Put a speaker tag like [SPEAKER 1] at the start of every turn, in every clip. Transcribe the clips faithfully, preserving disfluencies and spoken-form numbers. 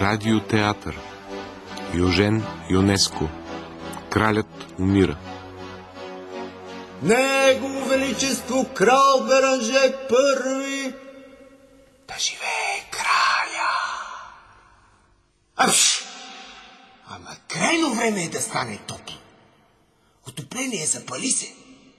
[SPEAKER 1] Радиотеатър. Йожен Йонеско. Кралят умира.
[SPEAKER 2] Негово величество крал Беранже първи. Да живее краля! Апш! Ама крайно време е да стане тото. Отопление запали се.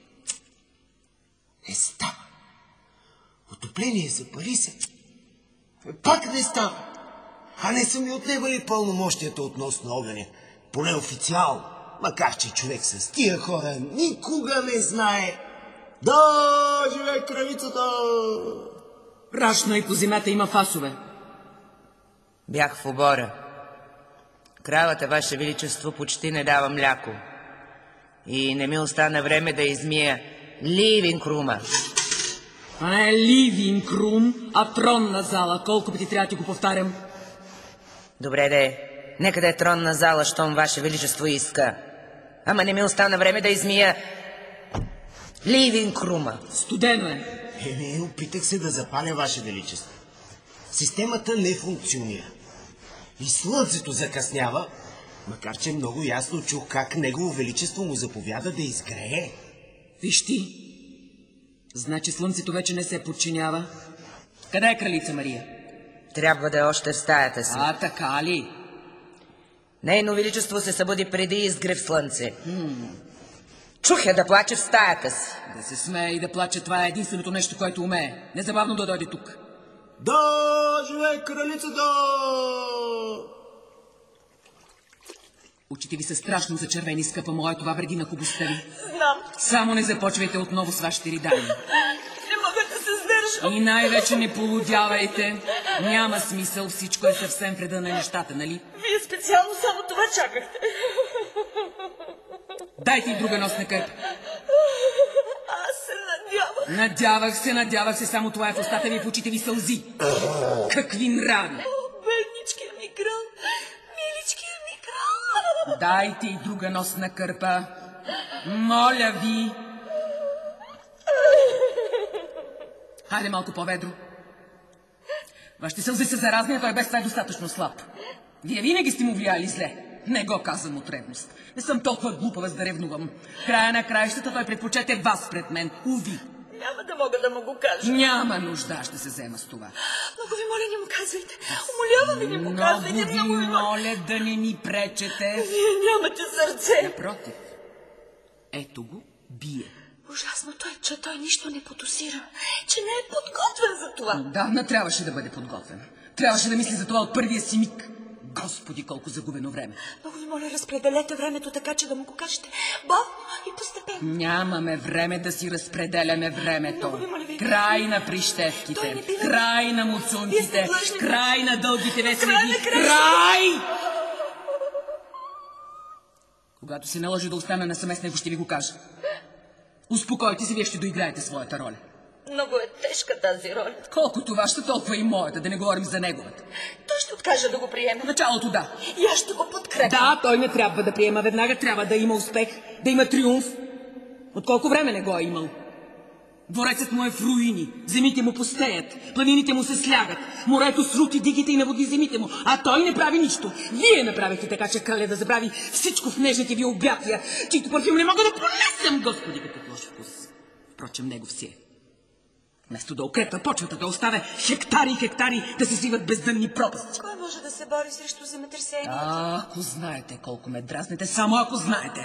[SPEAKER 2] Не става. Отопление запали се. Пак не става. А не са ми отнемали пълномощията относно огъня. Поне официално. Макар че човек с тия хора никога не знае. Да, живее кралицата!
[SPEAKER 3] Рашно и по земята има фасове.
[SPEAKER 4] Бях в обора. Кралата, ваше величество, почти не дава мляко. И не ми остана време да измия ливинг-рума.
[SPEAKER 3] А не е ливинг-рум, а тронна зала. Колко пъти трябва да ти го повтарям?
[SPEAKER 4] Добре де, нека да е тронна зала, щом ваше величество иска. Ама не ми остана време да измия ливинг-рума.
[SPEAKER 3] Студено е.
[SPEAKER 2] Еми, опитах се да запаля, ваше величество. Системата не функционира. И слънцето закъснява, макар че много ясно чух как негово величество му заповяда да изгрее.
[SPEAKER 3] Виж ти, значи слънцето вече не се подчинява. Къде е кралица Мария?
[SPEAKER 4] Трябва да е още в стаята си.
[SPEAKER 3] А, така ли?
[SPEAKER 4] Нейно величество се събуди преди изгрев слънце. М-м. Чух я да плаче в стаята си.
[SPEAKER 3] Да се смее и да плаче, това е единственото нещо, което умее. Незабавно да дойде тук.
[SPEAKER 2] Да, живее кралицата!
[SPEAKER 3] Очите ви са страшно зачервени, скъпа моя, това вреди на хубостта ви.
[SPEAKER 5] Знам.
[SPEAKER 3] Само не започвайте отново с вашите ридания.
[SPEAKER 5] Не мога да се сдържам.
[SPEAKER 3] И най-вече не полудявайте. Няма смисъл, всичко е съвсем в реда на нещата, нали?
[SPEAKER 5] Вие специално само това чакахте.
[SPEAKER 3] Дайте и друга носна кърпа.
[SPEAKER 5] Аз се надявах.
[SPEAKER 3] Надявах се, надявах се, само това е в устата ви и в очите ви сълзи. Какви нрави!
[SPEAKER 5] О, бедничкия ми крал, миличкия ми крал.
[SPEAKER 3] Дайте и друга носна кърпа. Моля ви. Хайде малко по-ведро. Вашите сълзи са заразни, а той без това е достатъчно слаб. Вие винаги сте му влияли зле. Не го казвам от ревност. Не съм толкова глупава, за да ревнувам. Края на краищата той предпочете вас пред мен. Уви.
[SPEAKER 5] Няма да мога да му го кажа.
[SPEAKER 3] Няма нужда, аз ще се взема с това.
[SPEAKER 5] Много ви моля, не му казвайте. Умолявам ви, не му казвайте.
[SPEAKER 3] Много ви моля да не ми пречете.
[SPEAKER 5] Вие нямате сърце.
[SPEAKER 3] Напротив. Ето го, бие.
[SPEAKER 5] Ужасното е, че той нищо не подозира. Че не е подготвен за това.
[SPEAKER 3] Отдавна трябваше да бъде подготвен. Трябваше да мисли за това от първия си миг. Господи, колко загубено време.
[SPEAKER 5] Много ви моля, разпределете времето така, че да му го кажете бавно и постепенно.
[SPEAKER 3] Нямаме време да си разпределяме времето.
[SPEAKER 5] Моля, ви...
[SPEAKER 3] Край на прищевките,
[SPEAKER 5] бива...
[SPEAKER 3] край на муцунките, край на дългите весели,
[SPEAKER 5] край!
[SPEAKER 3] край! Когато се наложи да остана насаме с него, ще ви го кажа. Успокойте се, вие ще доиграете своята роля.
[SPEAKER 5] Много е тежка тази роля.
[SPEAKER 3] Колкото вашата, толкова и моята, да не говорим за неговата.
[SPEAKER 5] Той ще откаже да го приеме.
[SPEAKER 3] В началото да.
[SPEAKER 5] И аз ще го подкрепя.
[SPEAKER 3] Да, той не трябва да приема веднага, трябва да има успех, да има триумф. От колко време не го е имал? Дворецът му е в руини, земите му пустеят, планините му се слягат, морето срути дигите и наводи земите му, а той не прави нищо. Вие направихте така, че краля да забрави всичко в нежните ви обятия, чието парфюм не мога да понесем, Господи, какъв лош вкус. Впрочем, негов си е. Вместо да укрепва почвата, да оставя хектари и хектари да се сливат бездънни пропасти.
[SPEAKER 5] Кой може да се бори срещу земетресение?
[SPEAKER 3] А, ако знаете колко ме дразнете, само ако знаете.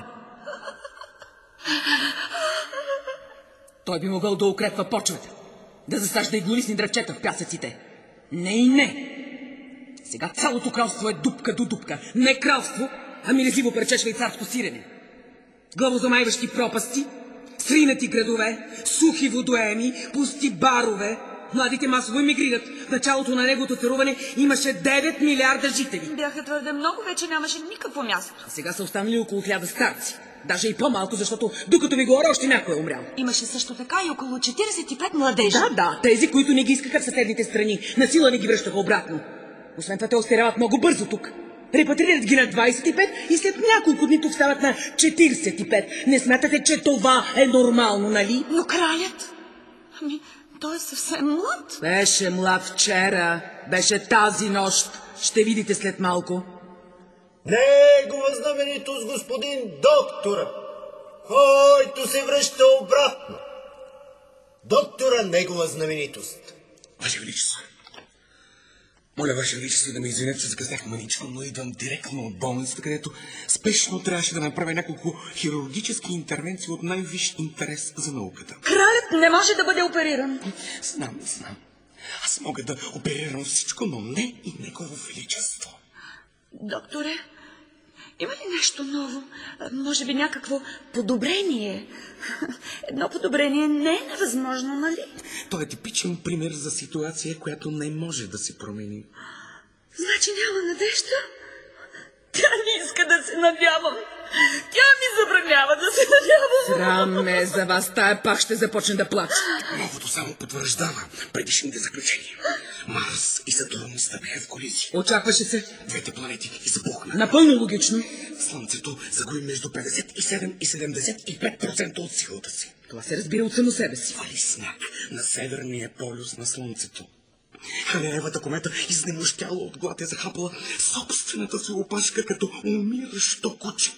[SPEAKER 3] Той би могъл да укрепва почвата, да засажда иглолистни дръвчета в пясъците. Не и не. Сега цялото кралство е дупка до дупка. Не кралство, а миризливо парче швейцарско сирене. Главозамайващи пропасти, сринати градове, сухи водоеми, пусти барове. Младите масово емигрират. В началото на неговото царуване имаше девет милиарда жители.
[SPEAKER 5] Бяха твърде много, вече нямаше никакво място.
[SPEAKER 3] А сега са останали около хиляда старци. Даже и по-малко, защото докато ми говоря, още някой е умрял.
[SPEAKER 5] Имаше също така и около четиридесет и пет младежи.
[SPEAKER 3] Да, да, тези, които не ги искаха в съседните страни. Насила не ги връщаха обратно. Освен това, те остаряват много бързо тук. Репатрират ги на двадесет и пет и след няколко дни тук стават на четиридесет и пет. Не смятате, че това е нормално, нали?
[SPEAKER 5] Но кралят? Ами, той е съвсем млад.
[SPEAKER 3] Беше млад вчера, беше тази нощ. Ще видите след малко.
[SPEAKER 2] Негова знаменитост, господин доктора, който се връща обратно. Доктора, негова знаменитост.
[SPEAKER 6] Ваше Величество, моля Ваше Величество да ме извинете, че закъснях маничко, но идвам директно от болницата, където спешно трябваше да направя няколко хирургически интервенции от най-висш интерес за науката.
[SPEAKER 5] Кралят не може да бъде опериран.
[SPEAKER 6] Знам, знам. Аз мога да оперирам всичко, но не и Негово Величество.
[SPEAKER 5] Докторе, има ли нещо ново? Може би някакво подобрение? Едно подобрение не е невъзможно, нали?
[SPEAKER 6] Той е типичен пример за ситуация, която не може да се промени.
[SPEAKER 5] Значи няма надежда? Тя не иска да се надявам. Тя ми забранява да се надявам.
[SPEAKER 3] Срам ме за вас, тая пак ще започне да плаче.
[SPEAKER 6] Новото само потвърждава предишните заключения. Марс и Сатурн стъпиха в колизия.
[SPEAKER 3] Очакваше се.
[SPEAKER 6] Двете планети избухнаха.
[SPEAKER 3] Напълно логично.
[SPEAKER 6] Слънцето загуби между петдесет и седем и седемдесет и пет процента от силата си.
[SPEAKER 3] Това се разбира от само себе си.
[SPEAKER 6] Вали сняг на северния полюс на Слънцето. Халеевата комета, изнемощяла от глад, е захапала собствената си опашка като умиращо куче.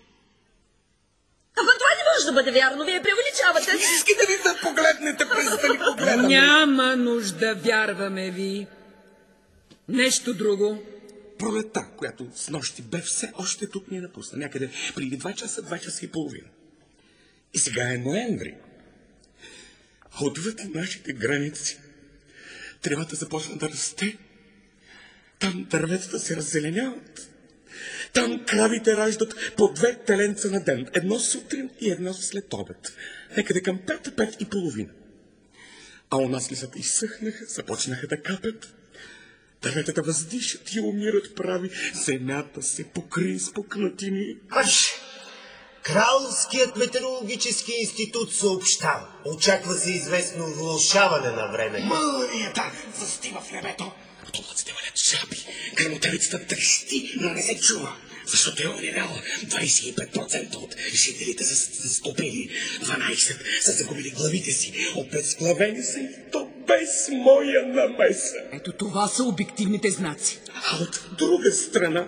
[SPEAKER 5] Ама това не може да бъде вярно, вие преувеличавате.
[SPEAKER 6] Искате ли да погледнете през да ли погледаме?
[SPEAKER 3] Няма нужда, вярваме ви. Нещо друго.
[SPEAKER 6] Пролетта, която с нощи бе все още тук, ни е напусна. Някъде преди два часа, два часа и половина. И сега е ноември. Отвъд нашите граници тревата започна да расте. Там дърветата се раззеленяват. Там кравите раждат по две теленца на ден. Едно сутрин и едно след обед. Некъде към пет, пет и половина. А у нас лисата изсъхнаха, започнаха да капят. Дърветата въздишат и умират прави. Земята се покри с пукнатини.
[SPEAKER 2] Аж! Кралският метеорологически институт съобщава. Очаква се известно влошаване на времето.
[SPEAKER 6] Мълнията застива в небето. Облаците валят шапи. Грамотевицата трещи, но не се чува. Защото е умирала. двадесет и пет процента от жителите са се стопили. дванадесет са загубили главите си. Обезглавени са и то без моя намеса.
[SPEAKER 3] Ето това са обективните знаци.
[SPEAKER 6] А от друга страна...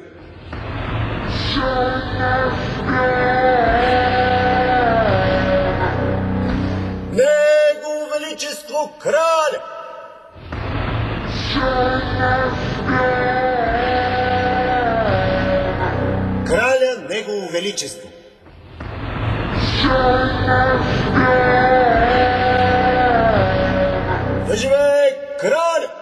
[SPEAKER 2] Негово Величество краля! Краля, Негово Величество! Да живее краля!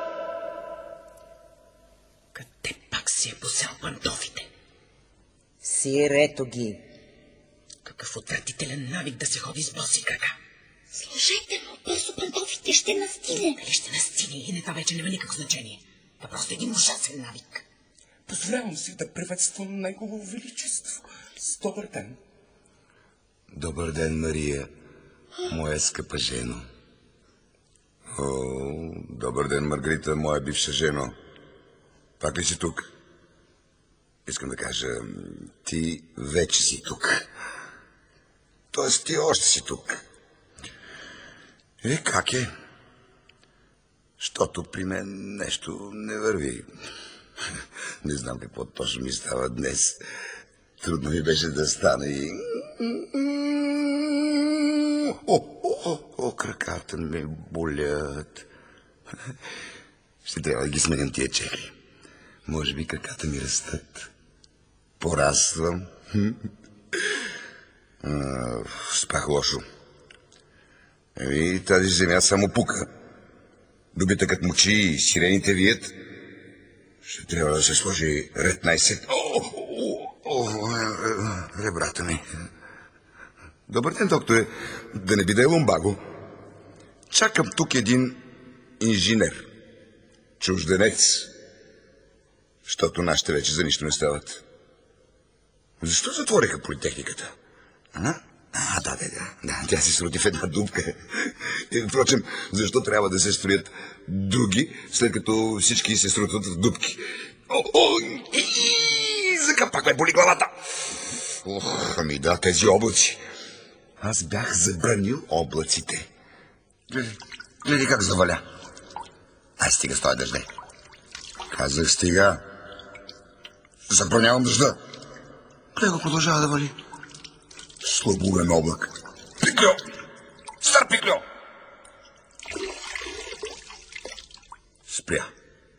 [SPEAKER 3] Къде пак си е посял пантофите?
[SPEAKER 4] Сирето ги.
[SPEAKER 3] Какъв отвратителен навик да се ходи с боси крака.
[SPEAKER 5] Сложете му бързо пантофите, ще настине.
[SPEAKER 3] Дали ще настине или това вече няма никакво значение. Това е просто един ужасен навик.
[SPEAKER 6] Позволявам си да приветствам Негово Величество. С добър ден.
[SPEAKER 7] Добър ден, Мария, моя скъпа жено. О, добър ден, Маргарита, моя бивша жено. Пак ли си тук? Искам да кажа, ти вече си тук. Тоест, ти още си тук. Е, как е? Щото при мен нещо не върви. Не знам какво точно ми става днес. Трудно ми беше да стане и... О, о, о, краката ми болят. Ще трябва да ги сменям тия чеки. Може би краката ми растат. Пораствам. А, спах лошо. Еми, тази земя само пука. Добитъкът мучи и сирените вият. Ще трябва да се сложи ред най-сет. О, о, о, ребрата ми. Добър ден, докторе. Да не би да е ломбаго. Чакам тук един инженер. Чужденец. Защото нашите вече за нищо не стават. Защо затвориха политехниката? А? А, да, да, да, да, тя се срути в една дупка. И, впрочем, защо трябва да се строят дуги, след като всички се срутват в дупки? О, о, и, и, за капак ме боли главата. Ох, ами да, тези облаци. Аз бях забранил облаците. Гледай, гледай как заваля. Ай, стига с този дъждей. Казах, стига. Забранявам дъжда.
[SPEAKER 2] Него продължава да вали.
[SPEAKER 7] Слабуен облак. Пикльо! Стар пикльо! Спря.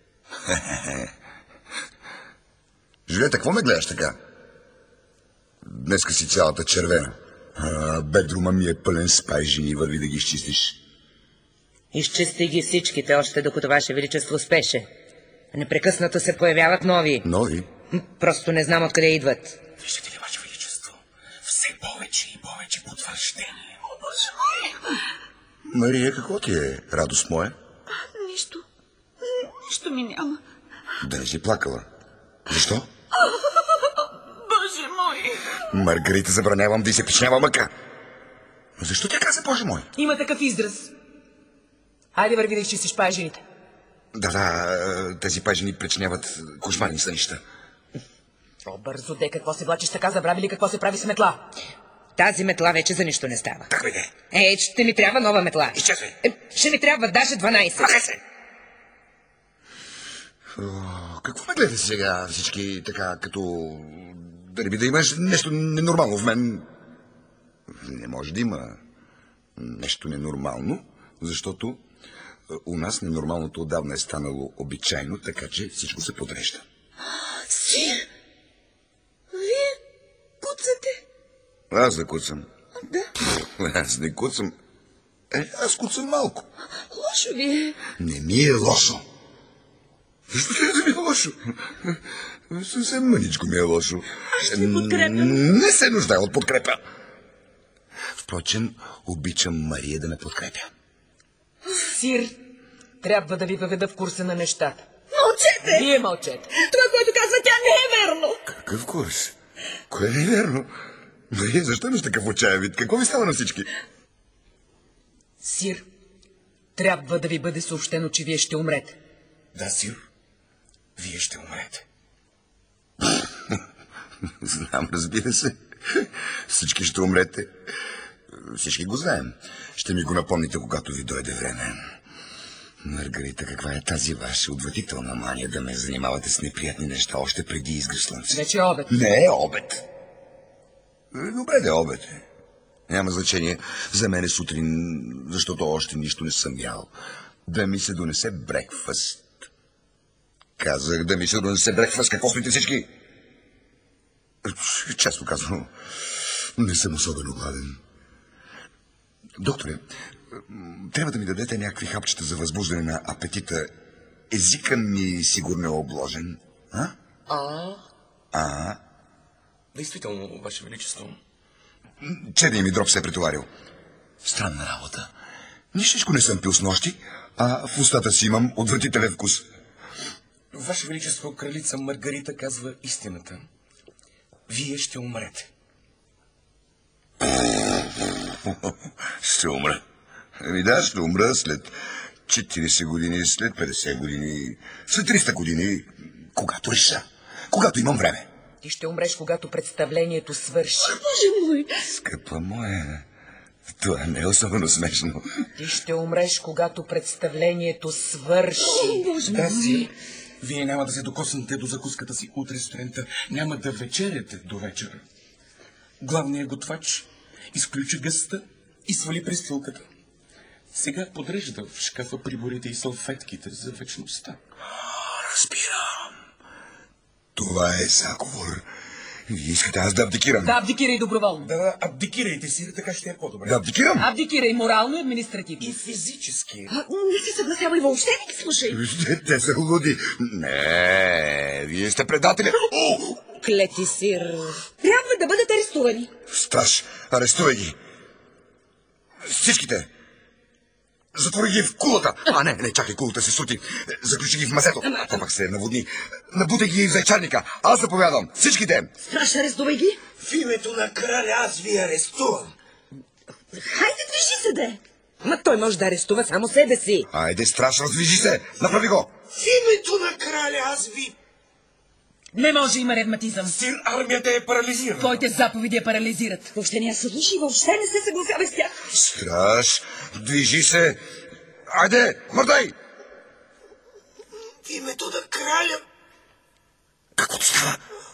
[SPEAKER 7] Живеете, какво ме гледаш така? Днеска си цялата червена. А, бедрума ми е пълен с пайжини, върви да ги изчистиш.
[SPEAKER 4] Изчисти ги всичките, още докато Ваше Величество спеше. Непрекъснато се появяват нови.
[SPEAKER 7] Нови?
[SPEAKER 4] Просто не знам откъде идват.
[SPEAKER 6] Виждате ли, Ваше Величество? Все повече и повече потвърждение.
[SPEAKER 5] О, Боже мой!
[SPEAKER 7] Мария, какво ти е, радост моя?
[SPEAKER 5] Нищо. Нищо ми няма.
[SPEAKER 7] Да не си плакала. Защо?
[SPEAKER 5] Боже мой!
[SPEAKER 7] Маргарита, забранявам да й се пичнява мъка. Защо тя каза, Боже мой?
[SPEAKER 3] Има такъв израз. Хайде, върви да изчистиш пайжените.
[SPEAKER 7] Да, да, тези пайжени причиняват кошмарни сънища.
[SPEAKER 3] О, бързо де, какво се влачиш така, забрави ли какво се прави с метла?
[SPEAKER 4] Тази метла вече за нищо не става.
[SPEAKER 7] Так бе, де.
[SPEAKER 4] Е, ще ми трябва нова метла.
[SPEAKER 7] Изчезвай.
[SPEAKER 4] Е, ще ми трябва даже дванайсет.
[SPEAKER 7] Махай се! О, какво ме гледа сега всички така, като... Да не би да имаш нещо ненормално в мен? Не може да има нещо ненормално, защото у нас ненормалното отдавна е станало обичайно, така че всичко се подрежда.
[SPEAKER 5] Сир! Вие куцате?
[SPEAKER 7] Аз да куцам.
[SPEAKER 5] Да.
[SPEAKER 7] Аз не куцам. Е, аз куцам малко.
[SPEAKER 5] Лошо ви е.
[SPEAKER 7] Не ми е лошо. Защо трябва да ми е лошо? Съвсем мъничко ми е лошо.
[SPEAKER 5] Аз ще ви подкрепям.
[SPEAKER 7] Не се нуждая от подкрепа. Впрочем, обичам Мария да ме подкрепя.
[SPEAKER 3] Сир, трябва да ви въведа в курса на нещата.
[SPEAKER 5] Мълчете!
[SPEAKER 3] Вие мълчете.
[SPEAKER 5] Това, което казва тя, не е верно.
[SPEAKER 7] Какъв курс? Кое не е верно? Мария, защо имаш такъв отчаян вид? Какво ви става на всички?
[SPEAKER 3] Сир, трябва да ви бъде съобщено, че вие ще умрете.
[SPEAKER 6] Да, Сир, вие ще умрете.
[SPEAKER 7] Знам, разбира се. Всички ще умрете. Всички го знаем. Ще ми го напомните, когато ви дойде време. Маргарита, каква е тази ваша отвратителна мания да ме занимавате с неприятни неща още преди изгръв слънце?
[SPEAKER 3] Вече е обед.
[SPEAKER 7] Не е обед. Добре да е обед. Няма значение за мен е сутрин, защото още нищо не съм ял. Да ми се донесе брекфаст. Казах да ми се донесе брекфаст. Какво сте всички? Често казвам, не съм особено гладен. Докторе, трябва да ми дадете някакви хапчета за възбуждане на апетита. Езика ми сигурно е обложен. А?
[SPEAKER 6] А?
[SPEAKER 7] А?
[SPEAKER 6] Действително, Ваше Величество.
[SPEAKER 7] Черният ми дроб се е претоварил. Странна работа. Нищичко не съм пил с нощи, а в устата си имам отвратителен вкус.
[SPEAKER 6] Ваше Величество, кралица Маргарита казва истината. Вие ще умрете.
[SPEAKER 7] Ще умра. Ами да, ще умра след четирийсет години, след петдесет години, след триста години, когато реша, когато имам време.
[SPEAKER 3] Ти ще умреш, когато представлението свърши.
[SPEAKER 5] Боже мой!
[SPEAKER 7] Скъпа моя, това не е особено смешно.
[SPEAKER 3] Ти ще умреш, когато представлението свърши.
[SPEAKER 5] О, Боже
[SPEAKER 6] Да,
[SPEAKER 5] мой!
[SPEAKER 6] Сир, вие няма да се докоснете до закуската си утре сутринта. Няма да вечеряте до вечера. Главният готвач изключи гъста и свали престилката. Сега подрежда в шкафа приборите и салфетките за вечността.
[SPEAKER 7] Разбирам. Това е заговор. Вие искате аз да абдикирам.
[SPEAKER 3] Да, абдикирай доброволно.
[SPEAKER 6] Да, абдикирайте си, така ще е по-добре.
[SPEAKER 7] Да абдикирам?
[SPEAKER 3] Абдикирай морално и административно.
[SPEAKER 6] И физически.
[SPEAKER 5] А, не се съгласявай въобще, не ги слушай.
[SPEAKER 7] Те са луди. Не, вие сте предатели. О!
[SPEAKER 4] Клети сир.
[SPEAKER 5] Трябва да бъдат арестувани.
[SPEAKER 7] Страж, арестувай ги. Всичките. Затвори ги в кулата. А, не, не, чакай, кулата се сути. Заключи ги в мазето. То пак се наводни. Набудай ги в зайчарника. Аз заповядам. Всичките.
[SPEAKER 5] Страш, арестувай ги.
[SPEAKER 2] В името на краля аз ви арестувам.
[SPEAKER 5] Хайде, движи се, де.
[SPEAKER 4] Ма той може да арестува само себе си.
[SPEAKER 7] Айде, страж, раздвижи се. Направи го.
[SPEAKER 2] В името на краля аз ви...
[SPEAKER 3] Не може, има ревматизъм.
[SPEAKER 6] Сир, армията е парализирана.
[SPEAKER 3] Твоите заповеди я парализират.
[SPEAKER 5] Въобще не се слушай, въобще не се съгласявай с тях.
[SPEAKER 7] Страж, движи се. Айде, мърдай.
[SPEAKER 2] В името на краля...
[SPEAKER 7] Каквото става.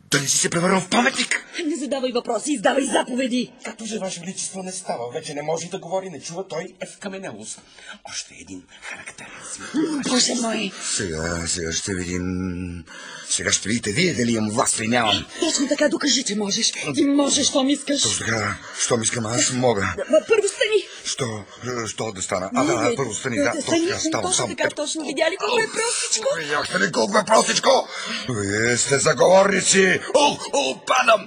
[SPEAKER 7] Да не си се превърнал в паметник?
[SPEAKER 5] Не задавай въпроси, издавай заповеди.
[SPEAKER 6] Като же, Ваше Величество, не става. Вече не може да говори, не чува, той е в каменелост. Още един характерен свят.
[SPEAKER 5] Боже мой!
[SPEAKER 7] Сега, сега ще видим... Сега ще видите вие дали имам власт или нямам.
[SPEAKER 5] Точно така, докажи, че можеш. Ти можеш, щом искаш.
[SPEAKER 7] Точно така, щом искам, аз мога.
[SPEAKER 5] Първо стани.
[SPEAKER 7] Що, що да стана? А, да, първо стани, да, точно така, ставам
[SPEAKER 5] Точно
[SPEAKER 7] сам.
[SPEAKER 5] така, точно видя ли колко е простичко?
[SPEAKER 7] Видяхте ли колко е простичко? Вие сте заговорници. О, о, падам!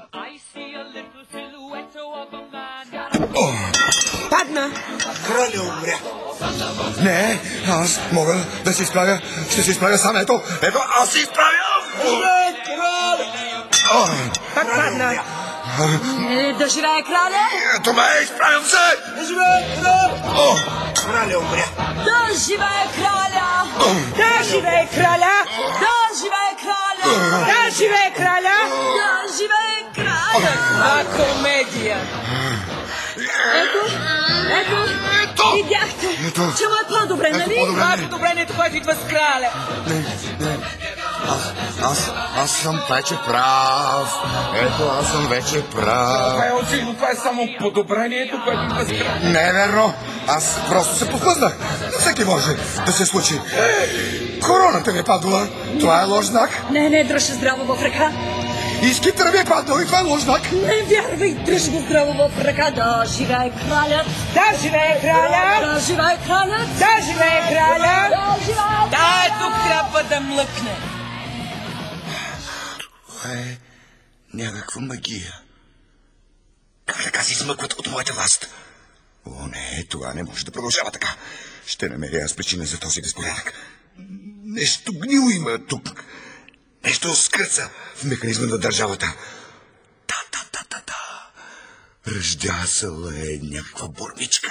[SPEAKER 3] Падна!
[SPEAKER 2] Краля умря.
[SPEAKER 7] Не, аз мога да се изправя. Ще се изправя сам. Ето, ето, аз се изправям!
[SPEAKER 2] Умре, краля!
[SPEAKER 3] Пак падна!
[SPEAKER 5] Е, да живее краля!
[SPEAKER 7] Ето ме, изправям се!
[SPEAKER 2] Да живее краля!
[SPEAKER 7] О,
[SPEAKER 2] Краля умря.
[SPEAKER 5] Да живее краля!
[SPEAKER 3] Да живее краля!
[SPEAKER 5] Да живее краля!
[SPEAKER 3] Да живее краля!
[SPEAKER 5] Да живее краля!
[SPEAKER 3] А комедия!
[SPEAKER 5] Ето, ето,
[SPEAKER 7] ето!
[SPEAKER 5] видяхте,
[SPEAKER 7] Ето.
[SPEAKER 5] че му е по-добре, нали?
[SPEAKER 7] по-добре.
[SPEAKER 3] Това е подобрението, което идва с краля!
[SPEAKER 7] Не, не. Аз, аз, аз съм вече прав. Ето, аз съм вече прав.
[SPEAKER 6] Това е очевидно, това е само подобрението, което идва с краля.
[SPEAKER 7] Не е верно. Аз просто се подхлъзнах. Всеки може да се случи. Короната ми е падала. Това е лош знак.
[SPEAKER 5] Не, не, дръж се здраво в ръка.
[SPEAKER 7] И скиптъра ми е паднал и това е лош знак.
[SPEAKER 5] Не вярвай, дръж го здраво в ръка. Да живее кралят!
[SPEAKER 3] Да живее краля!
[SPEAKER 5] Да живее кралят!
[SPEAKER 3] Да живее краля!
[SPEAKER 5] Да живее!
[SPEAKER 3] Да, тук трябва да млъкне!
[SPEAKER 7] Това е някаква магия. Как така се измъкват от моята власт? О, не, това не може да продължава така. Ще намеря аз причина за този безпорядък. Нещо гнило има тук. Нещо скръца в механизма на държавата. Да, да, да, да, да. Ръждясала е някаква бурмичка.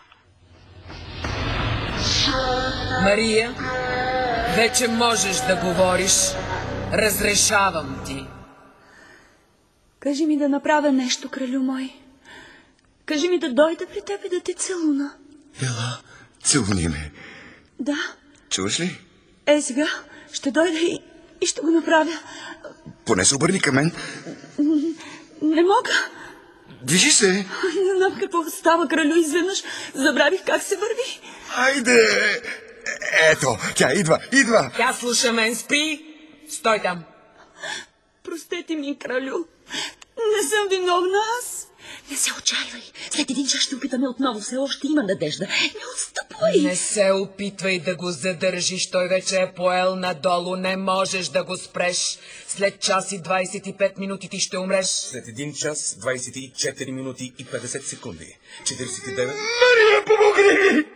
[SPEAKER 3] Мария, вече можеш да говориш. Разрешавам ти.
[SPEAKER 5] Кажи ми да направя нещо, кралю мой. Кажи ми да дойда при теб и да те целуна.
[SPEAKER 7] Ела, целуни ме.
[SPEAKER 5] Да.
[SPEAKER 7] Чуваш ли?
[SPEAKER 5] Е, сега ще дойда и, и ще го направя.
[SPEAKER 7] Поне се обърни към мен.
[SPEAKER 5] Не мога.
[SPEAKER 7] Движи се.
[SPEAKER 5] Не знам какво става, кралю. Изведнъж забравих как се върви.
[SPEAKER 7] Хайде. Ето, тя идва, идва.
[SPEAKER 3] Тя слуша мен, спри. Стой там.
[SPEAKER 5] Простете ми, кралю. Не съм виновна аз. Не се отчаивай. След един час ще опитаме отново. Все още има надежда. Не отстъпвай.
[SPEAKER 3] Не се опитвай да го задържиш. Той вече е поел надолу. Не можеш да го спреш. След час и двайсет и пет минути ти ще умреш.
[SPEAKER 6] След един час, двайсет и четири минути и петдесет секунди. четирийсет и девет...
[SPEAKER 7] Мария, помогни ми!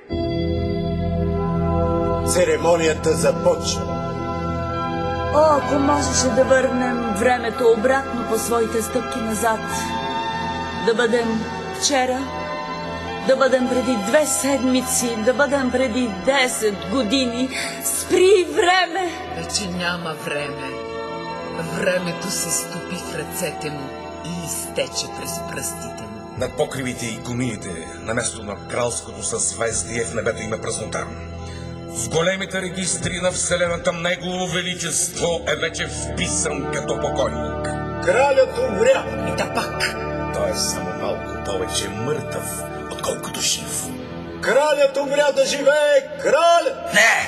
[SPEAKER 2] Церемонията започва.
[SPEAKER 5] О, ако можеше да върнем времето обратно по своите стъпки назад. Да бъдем вчера, да бъдем преди две седмици, да бъдем преди десет години. Спри време!
[SPEAKER 3] Вече няма време. Времето се стопи в ръцете му и изтече през пръстите му.
[SPEAKER 6] Над покривите и комините, на място на кралското съзвездие в небето има празнота. В големите регистри на Вселената Негово Величество е вече вписан като покойник.
[SPEAKER 2] Кралят умря.
[SPEAKER 3] И да пак.
[SPEAKER 6] Той е само малко повече мъртъв, отколкото жив.
[SPEAKER 2] Кралят умря, да живее кралят.
[SPEAKER 7] Не!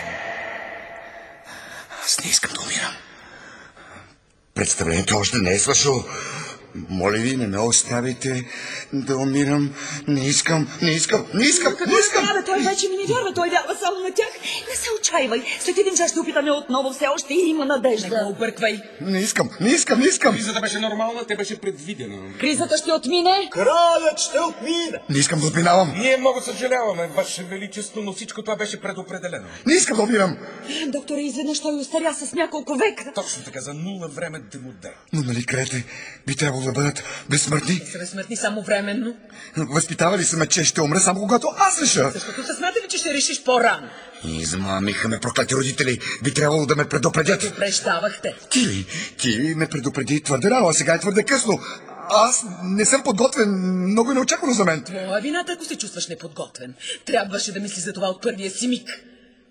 [SPEAKER 7] Аз не искам да умирам. Представлението още не е свършило. Моля ви, не ме оставите да умирам. Не искам, не искам, не искам, не искам.
[SPEAKER 5] Абе, той вече ми не вярва, той вярва само на тях. Не се отчаивай. След един час ще опитаме отново. Все още има надежда.
[SPEAKER 3] Не го обърквай.
[SPEAKER 7] Не искам, не искам, не искам.
[SPEAKER 6] Кризата беше нормална, те беше предвидена.
[SPEAKER 5] Кризата ще отмине.
[SPEAKER 2] Кралят ще отмине.
[SPEAKER 7] Не искам да отминавам.
[SPEAKER 6] Ние много съжаляваме, Ваше Величество, но всичко това беше предопределено.
[SPEAKER 7] Не искам да умирам.
[SPEAKER 5] Докторе, изведнъж той остаря с няколко века.
[SPEAKER 6] Точно така, за нула време демоде.
[SPEAKER 7] Но нали крете би трябвало да бъдат безсмъртни?
[SPEAKER 3] Са безсмъртни само временно.
[SPEAKER 7] Възпитавали са ме, че ще умра само когато аз реша.
[SPEAKER 3] Защото са смятали, че ще решиш по-рано.
[SPEAKER 7] Измамиха ме проклети родители. Би трябвало да ме предупредят.
[SPEAKER 3] Предупреждавахте.
[SPEAKER 7] Ти, ти ме предупреди твърде рано, а сега е твърде късно. Аз не съм подготвен. Много е неочаквано за мен.
[SPEAKER 3] Твоя вината, ако се чувстваш неподготвен. Трябваше да мислиш за това от първия си миг.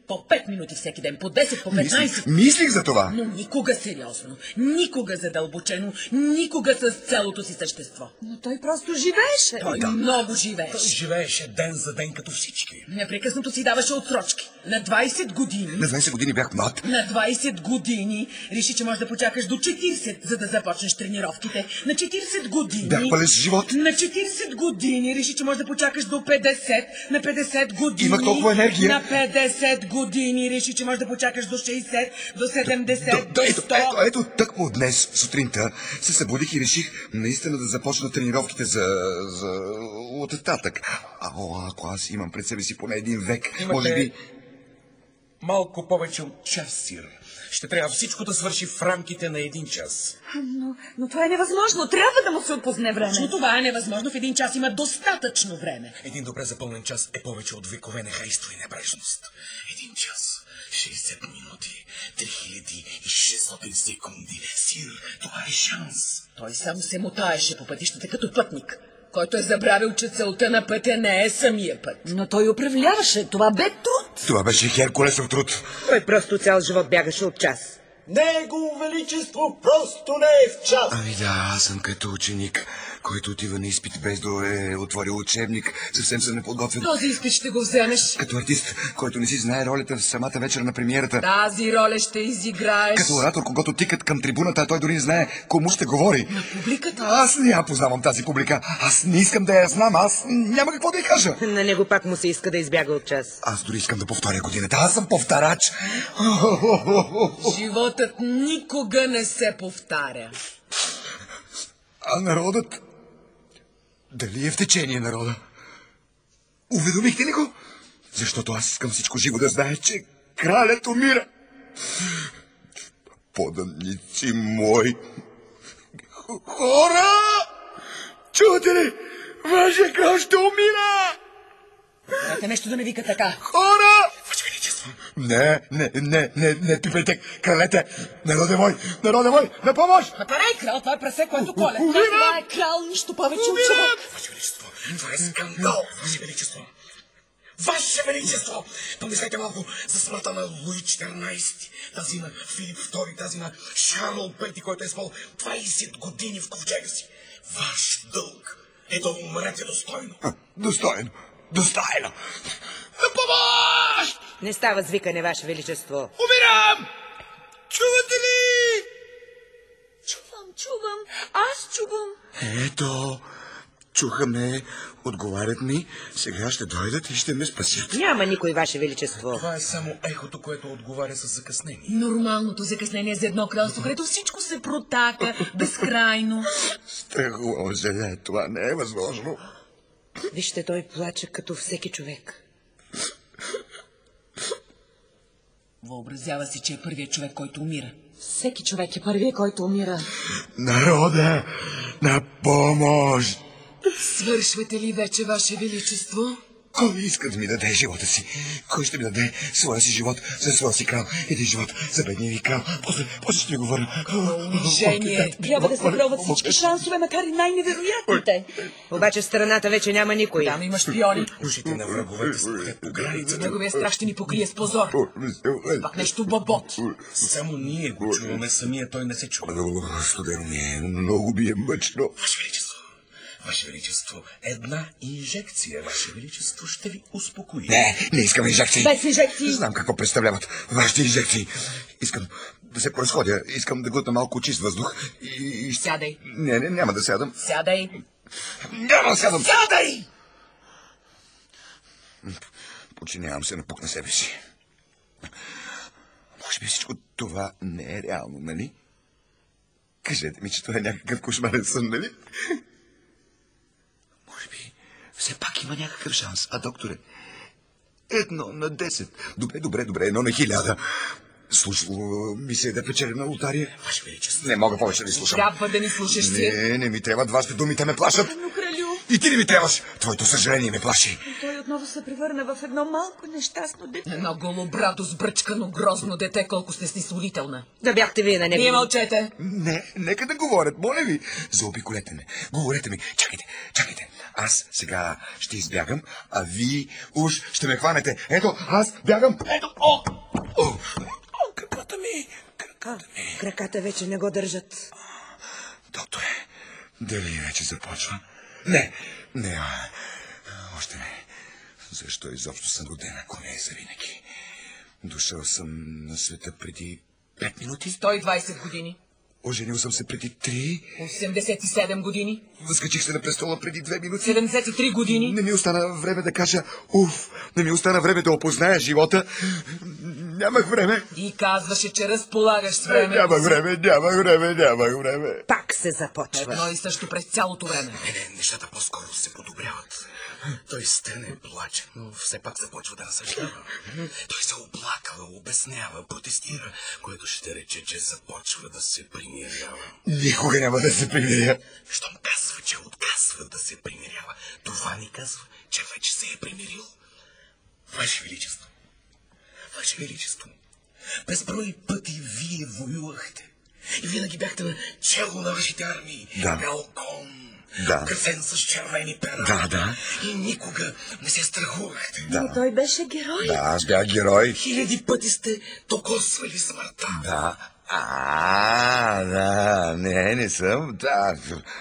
[SPEAKER 3] По пет минути всеки ден, по десет, по петнайсет.
[SPEAKER 7] Мислих, мислих за това.
[SPEAKER 3] Но никога сериозно, никога задълбочено, никога с цялото си същество.
[SPEAKER 5] Но той просто живееше.
[SPEAKER 3] Той да. много живееше.
[SPEAKER 6] Той живееше ден за ден като всички.
[SPEAKER 3] Непрекъснато си даваше отсрочки. На двайсет години...
[SPEAKER 7] На двайсет години бях млад.
[SPEAKER 3] На двайсет години реши, че можеш да почакаш до четирийсет, за да започнеш тренировките. На четирийсет години...
[SPEAKER 7] Бях пълен с живот.
[SPEAKER 3] На четирийсет години реши, че можеш да почакаш до петдесет. На петдесет години...
[SPEAKER 7] Имах толкова енергия.
[SPEAKER 3] На петдесет години реши, че можеш да почакаш до шейсет, до седемдесет, до
[SPEAKER 7] ето,
[SPEAKER 3] сто.
[SPEAKER 7] ето, ето, тъкмо днес, сутринта, се събудих и реших наистина да започна тренировките за... за... оттатък. А, о, ако аз имам пред себе си поне един век,
[SPEAKER 6] Имате...
[SPEAKER 7] може би...
[SPEAKER 6] малко повече от час, сир. Ще трябва всичко да свърши в рамките на един час.
[SPEAKER 5] Но, но това е невъзможно. Трябва да му се отпусне време.
[SPEAKER 3] Точно това е невъзможно. В един час има достатъчно време.
[SPEAKER 6] Един добре запълнен час е повече от векове нехайство и небрежност. Един час, шейсет минути, три хиляди и шестстотин секунди. Сир, това е шанс.
[SPEAKER 3] Той сам се мотаеше по пътищата като пътник, който е забравил, че целта на пътя не е самия път.
[SPEAKER 5] Но той управляваше. Това бе труд.
[SPEAKER 7] Това беше херкулесов труд.
[SPEAKER 4] Той просто цял живот бягаше от час.
[SPEAKER 2] Негово величество просто не е в час.
[SPEAKER 7] Ами да, аз съм като ученик, който отива на изпит без да е отворил учебник, съвсем съм неподготвен.
[SPEAKER 3] Този изпит ще го вземеш.
[SPEAKER 7] Като артист, който не си знае ролята в самата вечер на премиерата.
[SPEAKER 3] Тази роля ще изиграеш.
[SPEAKER 7] Като оратор, когато тикат към трибуната, а той дори не знае кому ще говори.
[SPEAKER 3] На публиката.
[SPEAKER 7] Аз не я познавам тази публика. Аз не искам да я знам. Аз няма какво да й кажа.
[SPEAKER 4] На него пак му се иска да избяга от час.
[SPEAKER 7] Аз дори искам да повторя годината. Аз съм повтарач.
[SPEAKER 3] Животът никога не се повтаря.
[SPEAKER 7] А народът? Дали е в течение народа? Уведомихте ли го? Защото аз искам всичко живо да знае, че кралят умира. Поданици мои. Хора! Чувате ли? Вашия крал ще умира!
[SPEAKER 3] Дайте нещо да не вика така.
[SPEAKER 7] Хора! Ваше величество! Не, не, не, не, не пипайте! Кралете! Народе мой! Народе мой! На помощ!
[SPEAKER 3] А това не е крал, това е прасе, което коле.
[SPEAKER 5] Това е крал, нищо повече от човек.
[SPEAKER 6] Ваше величество, това е скандал, Ваше величество. Ваше величество! Помислете малко за смъртта на Луи четиринайсети, тази на Филип втори, тази на Шарл пети, който е спал двайсет години в ковчега си. Ваш дълг е да умрете достойно.
[SPEAKER 7] А, достойно! Достойно! На помощ!
[SPEAKER 4] Не става звикане, Ваше величество.
[SPEAKER 7] Умирам! Чувате ли?
[SPEAKER 5] Чувам, чувам. Аз чувам.
[SPEAKER 7] Ето, чуха ме, отговарят ми, сега ще дойдат и ще ме спасят.
[SPEAKER 4] Няма никой, Ваше величество.
[SPEAKER 6] Това е само ехото, което отговаря с закъснение.
[SPEAKER 3] Нормалното закъснение за едно кралство, където всичко се протака безкрайно.
[SPEAKER 7] Страхувам се, не, това не е възможно.
[SPEAKER 4] Вижте, той плаче като всеки човек.
[SPEAKER 3] Въобразява си, че е първият човек, който умира.
[SPEAKER 5] Всеки човек е първият, който умира.
[SPEAKER 7] Народа, на помощ!
[SPEAKER 3] Свършвате ли вече, Ваше величество?
[SPEAKER 7] Кой иска да ми даде живота си? Кой ще ми даде своя си живот за своя си крал? Един живот за бедния ви крал. После, после ще ви го върна.
[SPEAKER 3] Унижение.
[SPEAKER 5] Трябва да се пробват всички шансове, макар и най-невероятните.
[SPEAKER 4] Обаче в страната вече няма никой.
[SPEAKER 3] Там има шпиони.
[SPEAKER 6] Ушите на враговете според по границата.
[SPEAKER 3] Неговия страх ще ни покрие с позор. Пак нещо бобот.
[SPEAKER 6] Само ние го чуваме, самия той не се чува.
[SPEAKER 7] Студено ми е, много ми е мъчно.
[SPEAKER 6] Ваше величество, Ваше величество, една инжекция, Ваше величество, ще ви успокои.
[SPEAKER 7] Не, не искам инжекции.
[SPEAKER 5] Без инжекции.
[SPEAKER 7] Знам какво представляват вашите инжекции. Искам да се произходя, искам да глътна малко чист въздух и...
[SPEAKER 3] Сядай.
[SPEAKER 7] Не, не, няма да сядам.
[SPEAKER 3] Сядай.
[SPEAKER 7] Няма да сядам.
[SPEAKER 3] Сядай!
[SPEAKER 7] Подчинявам се на пук на себе си. Може би всичко това не е реално, нали? Кажете ми, че това е някакъв кошмарен сън, нали? Може би все пак има някакъв шанс. А, докторе, едно на десет. Добре, добре, добре, едно на хиляда. Слушало ми се да печеля на лотария.
[SPEAKER 6] Ваше величество.
[SPEAKER 7] Не мога повече да ви слушам.
[SPEAKER 3] Трябва да ни слушаш, си.
[SPEAKER 7] Не, не ми трябват вашите думи, те ме плашат.
[SPEAKER 5] Но, кралю...
[SPEAKER 7] И ти не ми трябваш. Твоето съжаление ме плаши.
[SPEAKER 5] Той отново се превърна в едно малко нещастно дете.
[SPEAKER 3] Едно голобрадо, сбръчкано, грозно дете, колко сте снисходителна.
[SPEAKER 4] Да бяхте вие на него.
[SPEAKER 3] Вие мълчете.
[SPEAKER 7] Не, нека да говорят, моля ви. Заобиколете ме. Говорете ми. Чакайте, чакайте. Аз сега ще избягам, а ви уж ще ме хванете. Ето, аз бягам. Ето, о! О, о краката ми, краката ми.
[SPEAKER 4] Краката вече не го държат.
[SPEAKER 7] Докторе, дали вече започва? Не, не, а, още не. Защо изобщо съм роден, ако не е завинаги? Дошъл съм на света преди пет минути.
[SPEAKER 3] сто и двайсет години.
[SPEAKER 7] Оженил съм се преди три.
[SPEAKER 3] осемдесет и седем години.
[SPEAKER 7] Възкачих се на престола преди две минути.
[SPEAKER 3] седемдесет и три години.
[SPEAKER 7] Не ми остана време да кажа уф. Не ми остана време да опозная живота. Нямах време.
[SPEAKER 3] И казваше, че разполагаш с време.
[SPEAKER 7] Нямах време, нямах време, нямах време.
[SPEAKER 4] Пак се започва.
[SPEAKER 3] Едно и също през цялото време.
[SPEAKER 6] Не, не, нещата по-скоро се подобряват. Той стене, плаче, но все пак започва да разсъждава. Той се оплаква, обяснява, протестира, което ще рече, че започва да се примирява.
[SPEAKER 7] Никога няма да се примиря.
[SPEAKER 6] Щом казва, че отказва да се примирява, това ни казва, че вече се е примирил. Ваше Величество, Ваше Величество, безброй пъти вие воювахте. И винаги бяхте на чело на вашите армии.
[SPEAKER 7] Да.
[SPEAKER 6] Бял кон.
[SPEAKER 7] Да.
[SPEAKER 6] Кафен с червени пера.
[SPEAKER 7] Да, да.
[SPEAKER 6] И никога не се страхувахте.
[SPEAKER 7] Да.
[SPEAKER 5] Но той беше герой.
[SPEAKER 7] Да, аз бях герой.
[SPEAKER 6] Хиляди пъти сте докосвали смъртта.
[SPEAKER 7] Да. А, да, не, не съм. Да.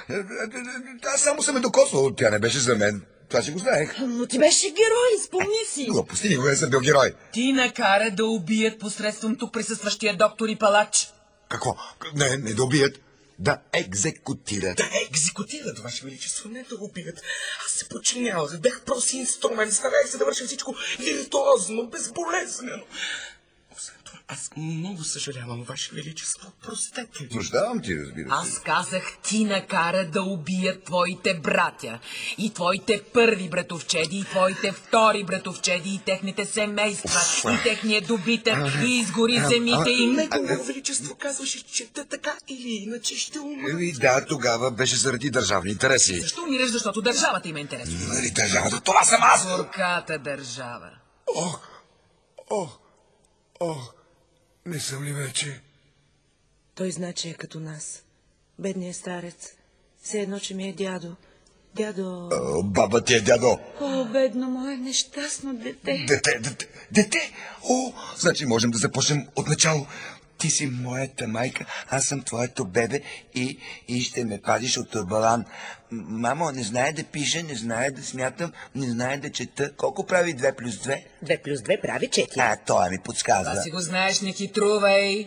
[SPEAKER 7] Аз само съм е докосвал. Тя не беше за мен. Това си го знаех.
[SPEAKER 5] Но ти беше герой, спомни си.
[SPEAKER 7] Глупости, никога не съм бил герой.
[SPEAKER 3] Ти накара да убият посредством тук присъстващия доктор и палач.
[SPEAKER 7] Какво? Не, не да убият. Да екзекутират.
[SPEAKER 6] Да екзекутират, Ваше Величество, не да убият. Аз се подчинявах, бях прост инструмент, старах се да върша всичко виртуозно, безболезнено. Освен това, аз много съжалявам, Ваше Величество, простете ми.
[SPEAKER 7] Прощавам ти, разбира се.
[SPEAKER 3] Аз казах, ти накара да убият твоите братя. И твоите първи братовчеди, и твоите втори братовчеди, и техните семейства, и техния добитък, и изгори земите им.
[SPEAKER 6] Негово Величество казваше, че те така или иначе ще умрат.
[SPEAKER 7] Еми, да, тогава беше заради държавни интереси.
[SPEAKER 3] Защо умираш? Защото държавата има интерес.
[SPEAKER 7] Нали държавата? Това съм аз!
[SPEAKER 3] Горката държава.
[SPEAKER 7] О, о, о, не съм ли вече?
[SPEAKER 4] Той значи е като нас. Бедният старец. Все едно, че ми е дядо. Дядо...
[SPEAKER 7] О, баба ти е дядо.
[SPEAKER 5] О, бедно мое нещастно дете.
[SPEAKER 7] Дете, дете, дете! О, значи можем да започнем от начало. Ти си моята майка, аз съм твоето бебе и, и ще ме пазиш от турбалан. Мамо, не знае да пиша, не знае да смятам, не знае да чета. Колко прави две плюс две?
[SPEAKER 4] Две плюс две прави четири.
[SPEAKER 7] А, той ми подсказва.
[SPEAKER 3] Това си го знаеш, не хитрувай.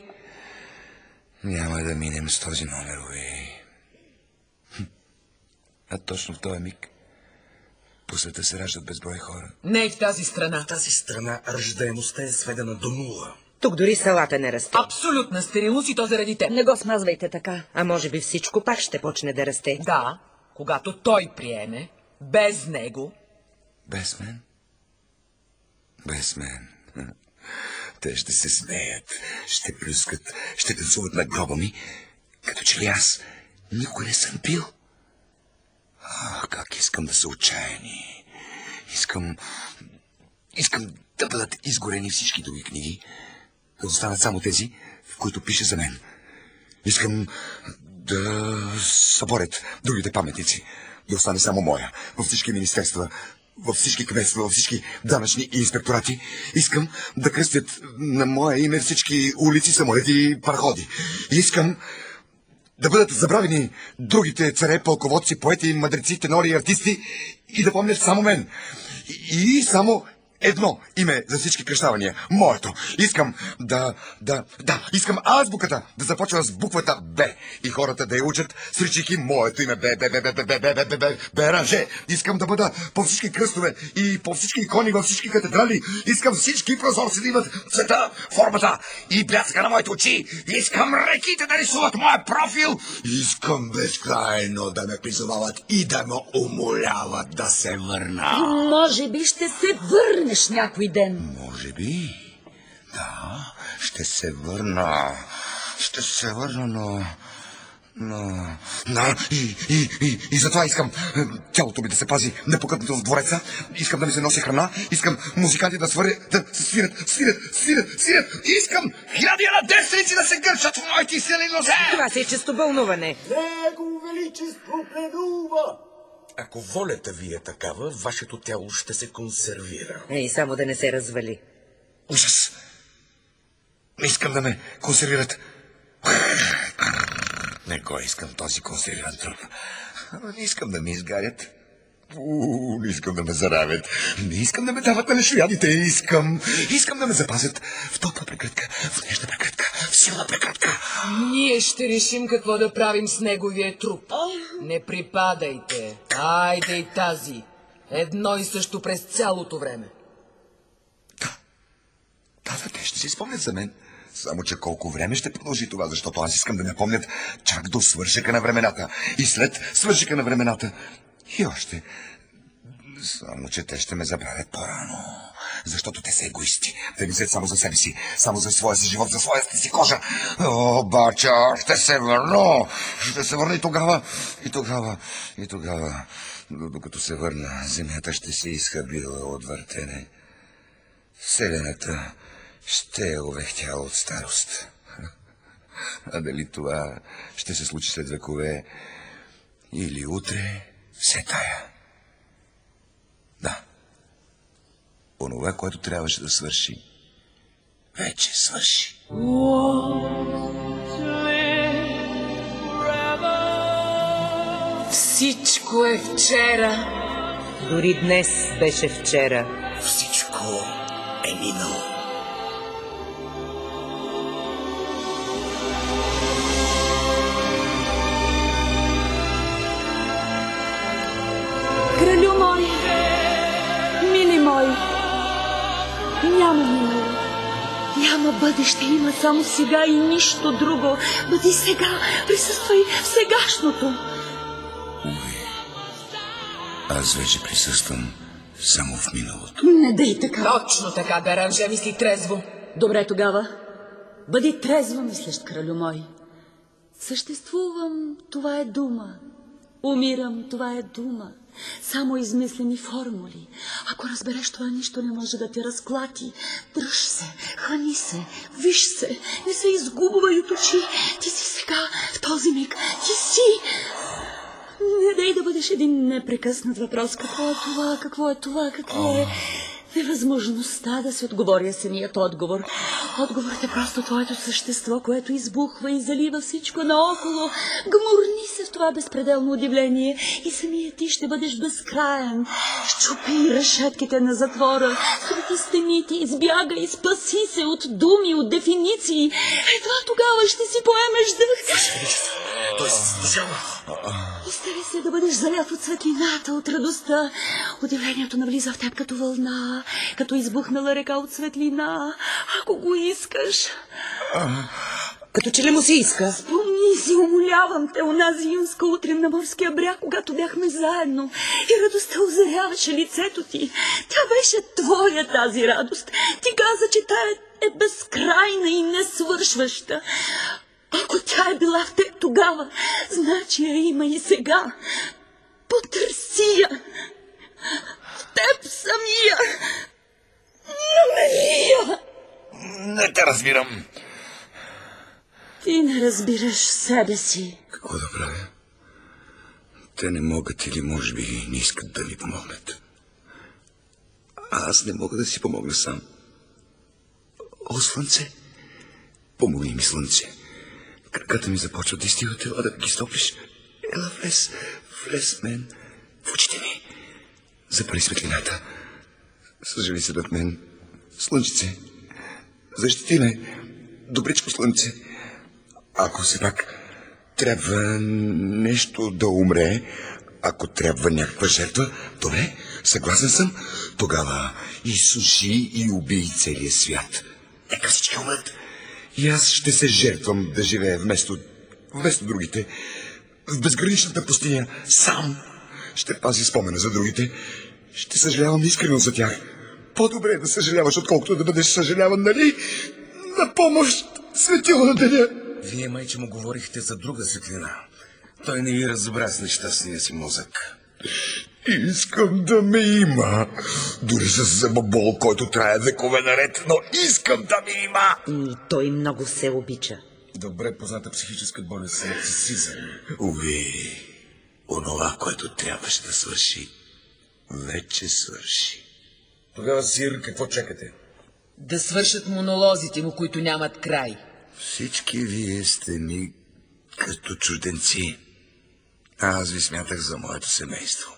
[SPEAKER 7] Няма да минем с този номер, уи. А точно в този миг по света се раждат безброй хора.
[SPEAKER 3] Не и в тази страна.
[SPEAKER 6] В тази страна ръждаемостта е сведена до нула.
[SPEAKER 4] Тук дори салата не расте.
[SPEAKER 3] Абсолютна стерилност и то заради теб.
[SPEAKER 5] Не го смазвайте така.
[SPEAKER 4] А може би всичко пак ще почне да расте.
[SPEAKER 3] Да, когато той приеме, без него.
[SPEAKER 7] Без мен? Без мен. Те ще се смеят, ще плюскат, ще танцуват на гроба ми, като че ли аз никога не съм бил. А, как искам да са отчаяни. Искам... Искам да бъдат изгорени всички други книги, да останат само тези, в които пише за мен. Искам да съборят другите паметници, да остане само моя, във всички министерства, във всички кметства, във всички данъчни инспекторати. Искам да кръстят на мое име всички улици, самолети и параходи. Искам да бъдат забравени другите царе, пълководци, поети, мъдреци, тенори и артисти и да помнят само мен. И, и само едно име за всички кръщавания. Моето. Искам да, да, да, искам азбуката да започва с буквата Б и хората да я учат, сричайки моето име Б, Б, Б, Б, Б, Б, Б, Б, Б, Б, Беранже. Искам да бъда по всички кръстове и по всички икони във всички катедрали. Искам всички прозорци да имат цвета, формата и бляска на моите очи. Искам реките да рисуват моя профил. Искам безкрайно да ме призовават и да ме умоляват да се върна.
[SPEAKER 5] Може би ще се върнеш някой ден.
[SPEAKER 7] Може би. Да, ще се върна. Ще се върна, но... Но, но, и, и, и, и затова искам тялото ми да се пази непокътнато в двореца, искам да ми се носи храна, искам музиканти да свирят, да свирят, свирят, свирят, свирят, искам хиляди на девственици да се гърчат в моите силни нозе!
[SPEAKER 4] Това си е чисто бълнуване.
[SPEAKER 2] Него величество предува!
[SPEAKER 6] Ако волята ви е такава, вашето тяло ще се консервира.
[SPEAKER 4] Ей, само да не се развали.
[SPEAKER 7] Ужас! Не искам да ме консервират. Не го искам този консервиран труп. Не искам да ме изгарят. У, не искам да ме заравят. Не искам да ме дават на нешоядите. Искам, искам да ме запазят в топла прегръдка, в нежна прегръдка, в силна прегръдка.
[SPEAKER 3] Ние ще решим какво да правим с неговия труп. Не припадайте. Айде и тази. Едно и също през цялото време.
[SPEAKER 7] Да, да, да, те ще си спомнят за мен. Само че колко време ще продължи това, защото аз искам да ме помнят чак до свършека на времената. И след свършека на времената. И още. Само че те ще ме забравят по-рано. Защото те са егоисти. Те мислят само за себе си. Само за своя си живот, за своята си кожа. О, бача, ще се върна. Ще се върна и тогава. И тогава. И тогава. Докато се върна, земята ще се изхабила от въртене. Вселената ще е овехтяла от старост. А дали това ще се случи след векове или утре, все тая. Да. Онова, което трябваше да свърши, вече свърши.
[SPEAKER 3] Всичко е вчера.
[SPEAKER 4] Дори днес беше вчера.
[SPEAKER 2] Всичко е минало.
[SPEAKER 5] Кралю мой, мили мой, няма минало, няма бъдеще, има само сега и нищо друго. Бъди сега, присъствай в сегашното.
[SPEAKER 7] Уви, аз вече присъствам само в миналото.
[SPEAKER 5] Не дей така.
[SPEAKER 3] Точно така, Беранже, мисли трезво.
[SPEAKER 5] Добре тогава, бъди трезво мислещ, кралю мой. Съществувам, това е дума. Умирам, това е дума. Само измислени формули. Ако разбереш това, нищо не може да те разклати. Дръж се, хвани се, виж се, не се изгубвай от очи. Ти си сега, в този миг. Ти си. Не дай да бъдеш един непрекъснат въпрос. Какво е това, какво е това, какво е... Невъзможността да се отговоря самият отговор. Отговорът е просто твоето същество, което избухва и залива всичко наоколо. Гмурни се в това безпределно удивление и самият ти ще бъдеш безкраен. Щупи решетките на затвора, срути стените, избягай, спаси се от думи, от дефиниции. Едва тогава ще си поемеш дъх.
[SPEAKER 2] Той се заслужава.
[SPEAKER 5] Остави се да бъдеш залят от светлината, от радостта. Удивлението навлиза в теб като вълна, като избухнала река от светлина. Ако го искаш...
[SPEAKER 4] Като че ли му се иска?
[SPEAKER 5] Спомни си, умолявам те, онази юнска утрин на морския бряг, когато бяхме заедно и радостта озаряваше лицето ти. Тя беше твоя тази радост. Ти каза, че тя е безкрайна и несвършваща. Ако тя е била в теб тогава, значи я има и сега. Потърси я. В теб самия. Намери я.
[SPEAKER 7] Не те разбирам.
[SPEAKER 5] Ти не разбираш себе си.
[SPEAKER 7] Какво да правя? Те не могат или може би не искат да ми помогнат. А аз не мога да си помогна сам. О, слънце, помогни ми, слънце. Краката ми започват да изтиват, ела да ги стоплиш. Ела, влез, влез в мен, в очите ми. Запали светлината. Съжали се над мен. Слънчице, защити ме, добричко слънце. Ако все пак трябва нещо да умре, ако трябва някаква жертва, добре, съгласен съм, тогава изсуши и убий целия свят. Нека всички умрат. И аз ще се жертвам да живея вместо, вместо другите. В безграничната пустиня сам ще пази спомена за другите. Ще съжалявам искрено за тях. По-добре е да съжаляваш, отколкото да бъдеш съжаляван, нали? На помощ, светило на деня.
[SPEAKER 6] Вие, майче, му говорихте за друга светлина. Той не и разбра с нещастния си мозък.
[SPEAKER 7] Искам да ме има. Дори с зъбобол, който трае векове наред, но искам да ме има.
[SPEAKER 8] И той много се обича.
[SPEAKER 6] Добре позната психическа болест е нарцисизъм.
[SPEAKER 2] Уви, онова, което трябваше да свърши, вече свърши.
[SPEAKER 6] Тогава, сир, какво чакате?
[SPEAKER 3] Да свършат монолозите му, които нямат край.
[SPEAKER 7] Всички вие сте ми като чужденци. Аз ви смятах за моето семейство.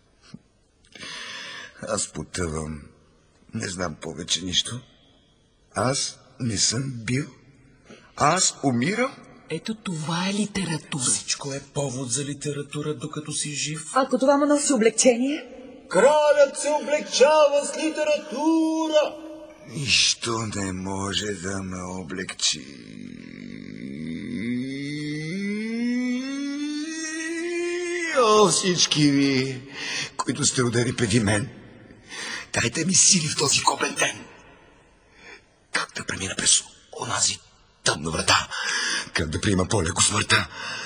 [SPEAKER 7] Аз потъвам. Не знам повече нищо. Аз не съм бил. Аз умирам.
[SPEAKER 3] Ето това е литература.
[SPEAKER 6] Всичко е повод за литература, докато си жив.
[SPEAKER 5] Ако това му носи облегчение?
[SPEAKER 2] Кралят се облегчава с литература.
[SPEAKER 7] Нищо не може да ме облегчи. О, всички ви, които сте родени преди мен, дайте ми сили в този копен ден. Как да премина през онази тъмна врата? Как да приема по-леко смъртта?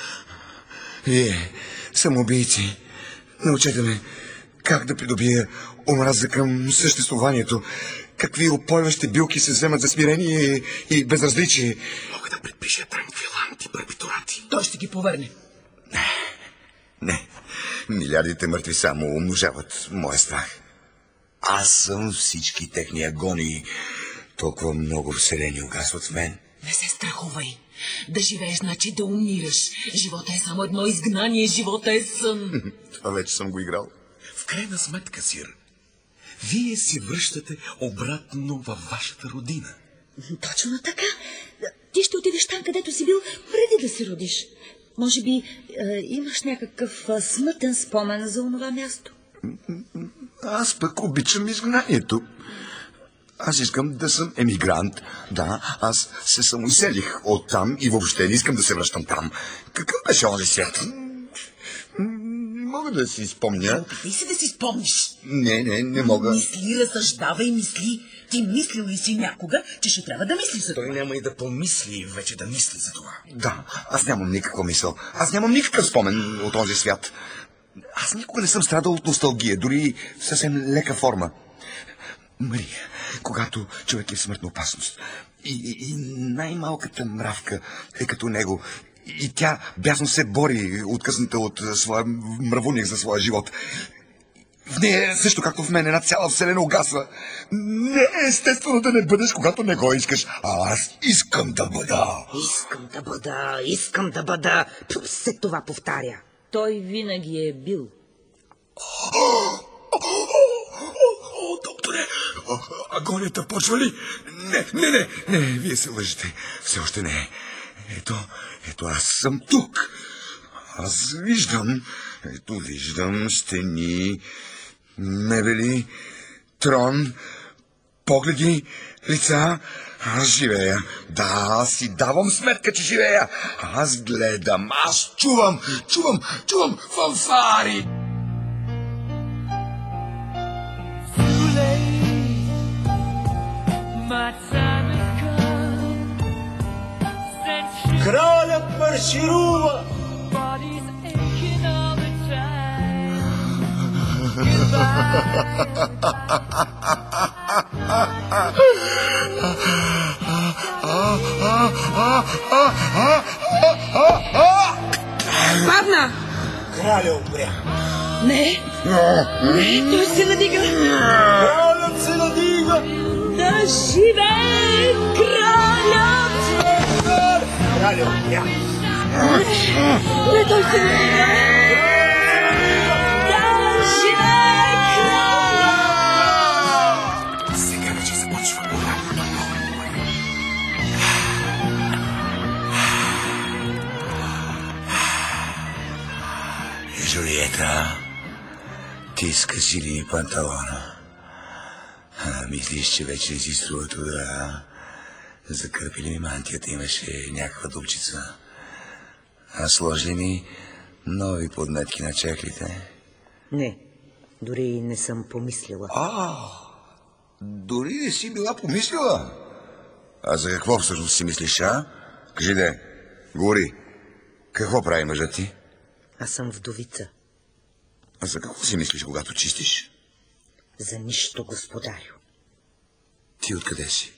[SPEAKER 7] Вие, самоубийци, научете ме как да придобия омраза към съществуванието. Какви опойващи билки се вземат за смирение и безразличие. Мога да предпиша транквиланти, барбитурати.
[SPEAKER 3] Той ще ги повърне.
[SPEAKER 7] Не, не. Милиардите мъртви само умножават моя страх. Аз съм всички техни агонии. Толкова много вселени угасват в мен.
[SPEAKER 3] Не се страхувай. Да живееш, значи да умираш. Живота е само едно изгнание, живота е сън.
[SPEAKER 7] Това вече съм го играл.
[SPEAKER 6] В крайна сметка, сир, вие се връщате обратно във вашата родина.
[SPEAKER 5] Точно така. Ти ще отидеш там, където си бил преди да се родиш. Може би е, имаш някакъв е, смътен спомен за онова място.
[SPEAKER 7] Аз пък обичам изгнанието. Аз искам да съм емигрант. Да, аз се самоизселих оттам и въобще не искам да се връщам там. Какъв беше онзи свят? Не мога да си спомня.
[SPEAKER 3] Опитай си да си спомниш.
[SPEAKER 7] Не, не, не мога.
[SPEAKER 3] Мисли, разсъждавай, мисли. Ти мислил ли си някога, че ще трябва да мислиш за това?
[SPEAKER 6] Той няма и да помисли вече да мисли за това.
[SPEAKER 7] Да, аз нямам никаква мисъл. Аз нямам никакъв спомен от този свят. Аз никога не съм страдал от носталгия, дори в съвсем лека форма. Мария, когато човек е в смъртна опасност и, и, и най-малката мравка е като него, и тя бясно се бори, откъсната от своя мравуник за своя живот. В нея, също както в мен, една цяла вселена угасва. Не е естествено да не бъдеш, когато не го искаш. А аз искам да бъда.
[SPEAKER 8] Искам да бъда, искам да бъда. Все това повтаря.
[SPEAKER 5] Той винаги е бил.
[SPEAKER 7] О, докторе, агонията почва ли? Не, не, не, не, вие се лъжете. Все още не. Ето, ето аз съм тук. Аз виждам, ето виждам стени, мебели, трон, погледи, лица. Аз живея. Да, аз си давам сметка, че живея. Аз гледам, аз чувам, чувам, чувам фанфари.
[SPEAKER 2] Кралят марширува!
[SPEAKER 3] Падна!
[SPEAKER 2] Краля умря.
[SPEAKER 5] Не, не, той се надига.
[SPEAKER 2] Кралят се надига!
[SPEAKER 5] Да живее кралят!
[SPEAKER 2] Краля умря.
[SPEAKER 5] Не, той се надига. Да живее кралят!
[SPEAKER 7] Сега вече започва голямото. Жулиета, ти скъси ли ми панталона? А, мислиш, че вече си струва труда? Закърпи ли ми мантията, имаше някаква дупчица? А сложи ми нови подметки на чехлите?
[SPEAKER 8] Не, дори не съм помислила.
[SPEAKER 7] А, дори не си била помислила? А за какво всъщност си мислиш, а? Кажи де, Говори, какво прави мъжът ти?
[SPEAKER 8] Аз съм вдовица.
[SPEAKER 7] А за какво си мислиш, когато чистиш?
[SPEAKER 8] За нищо, господарю.
[SPEAKER 7] Ти откъде си?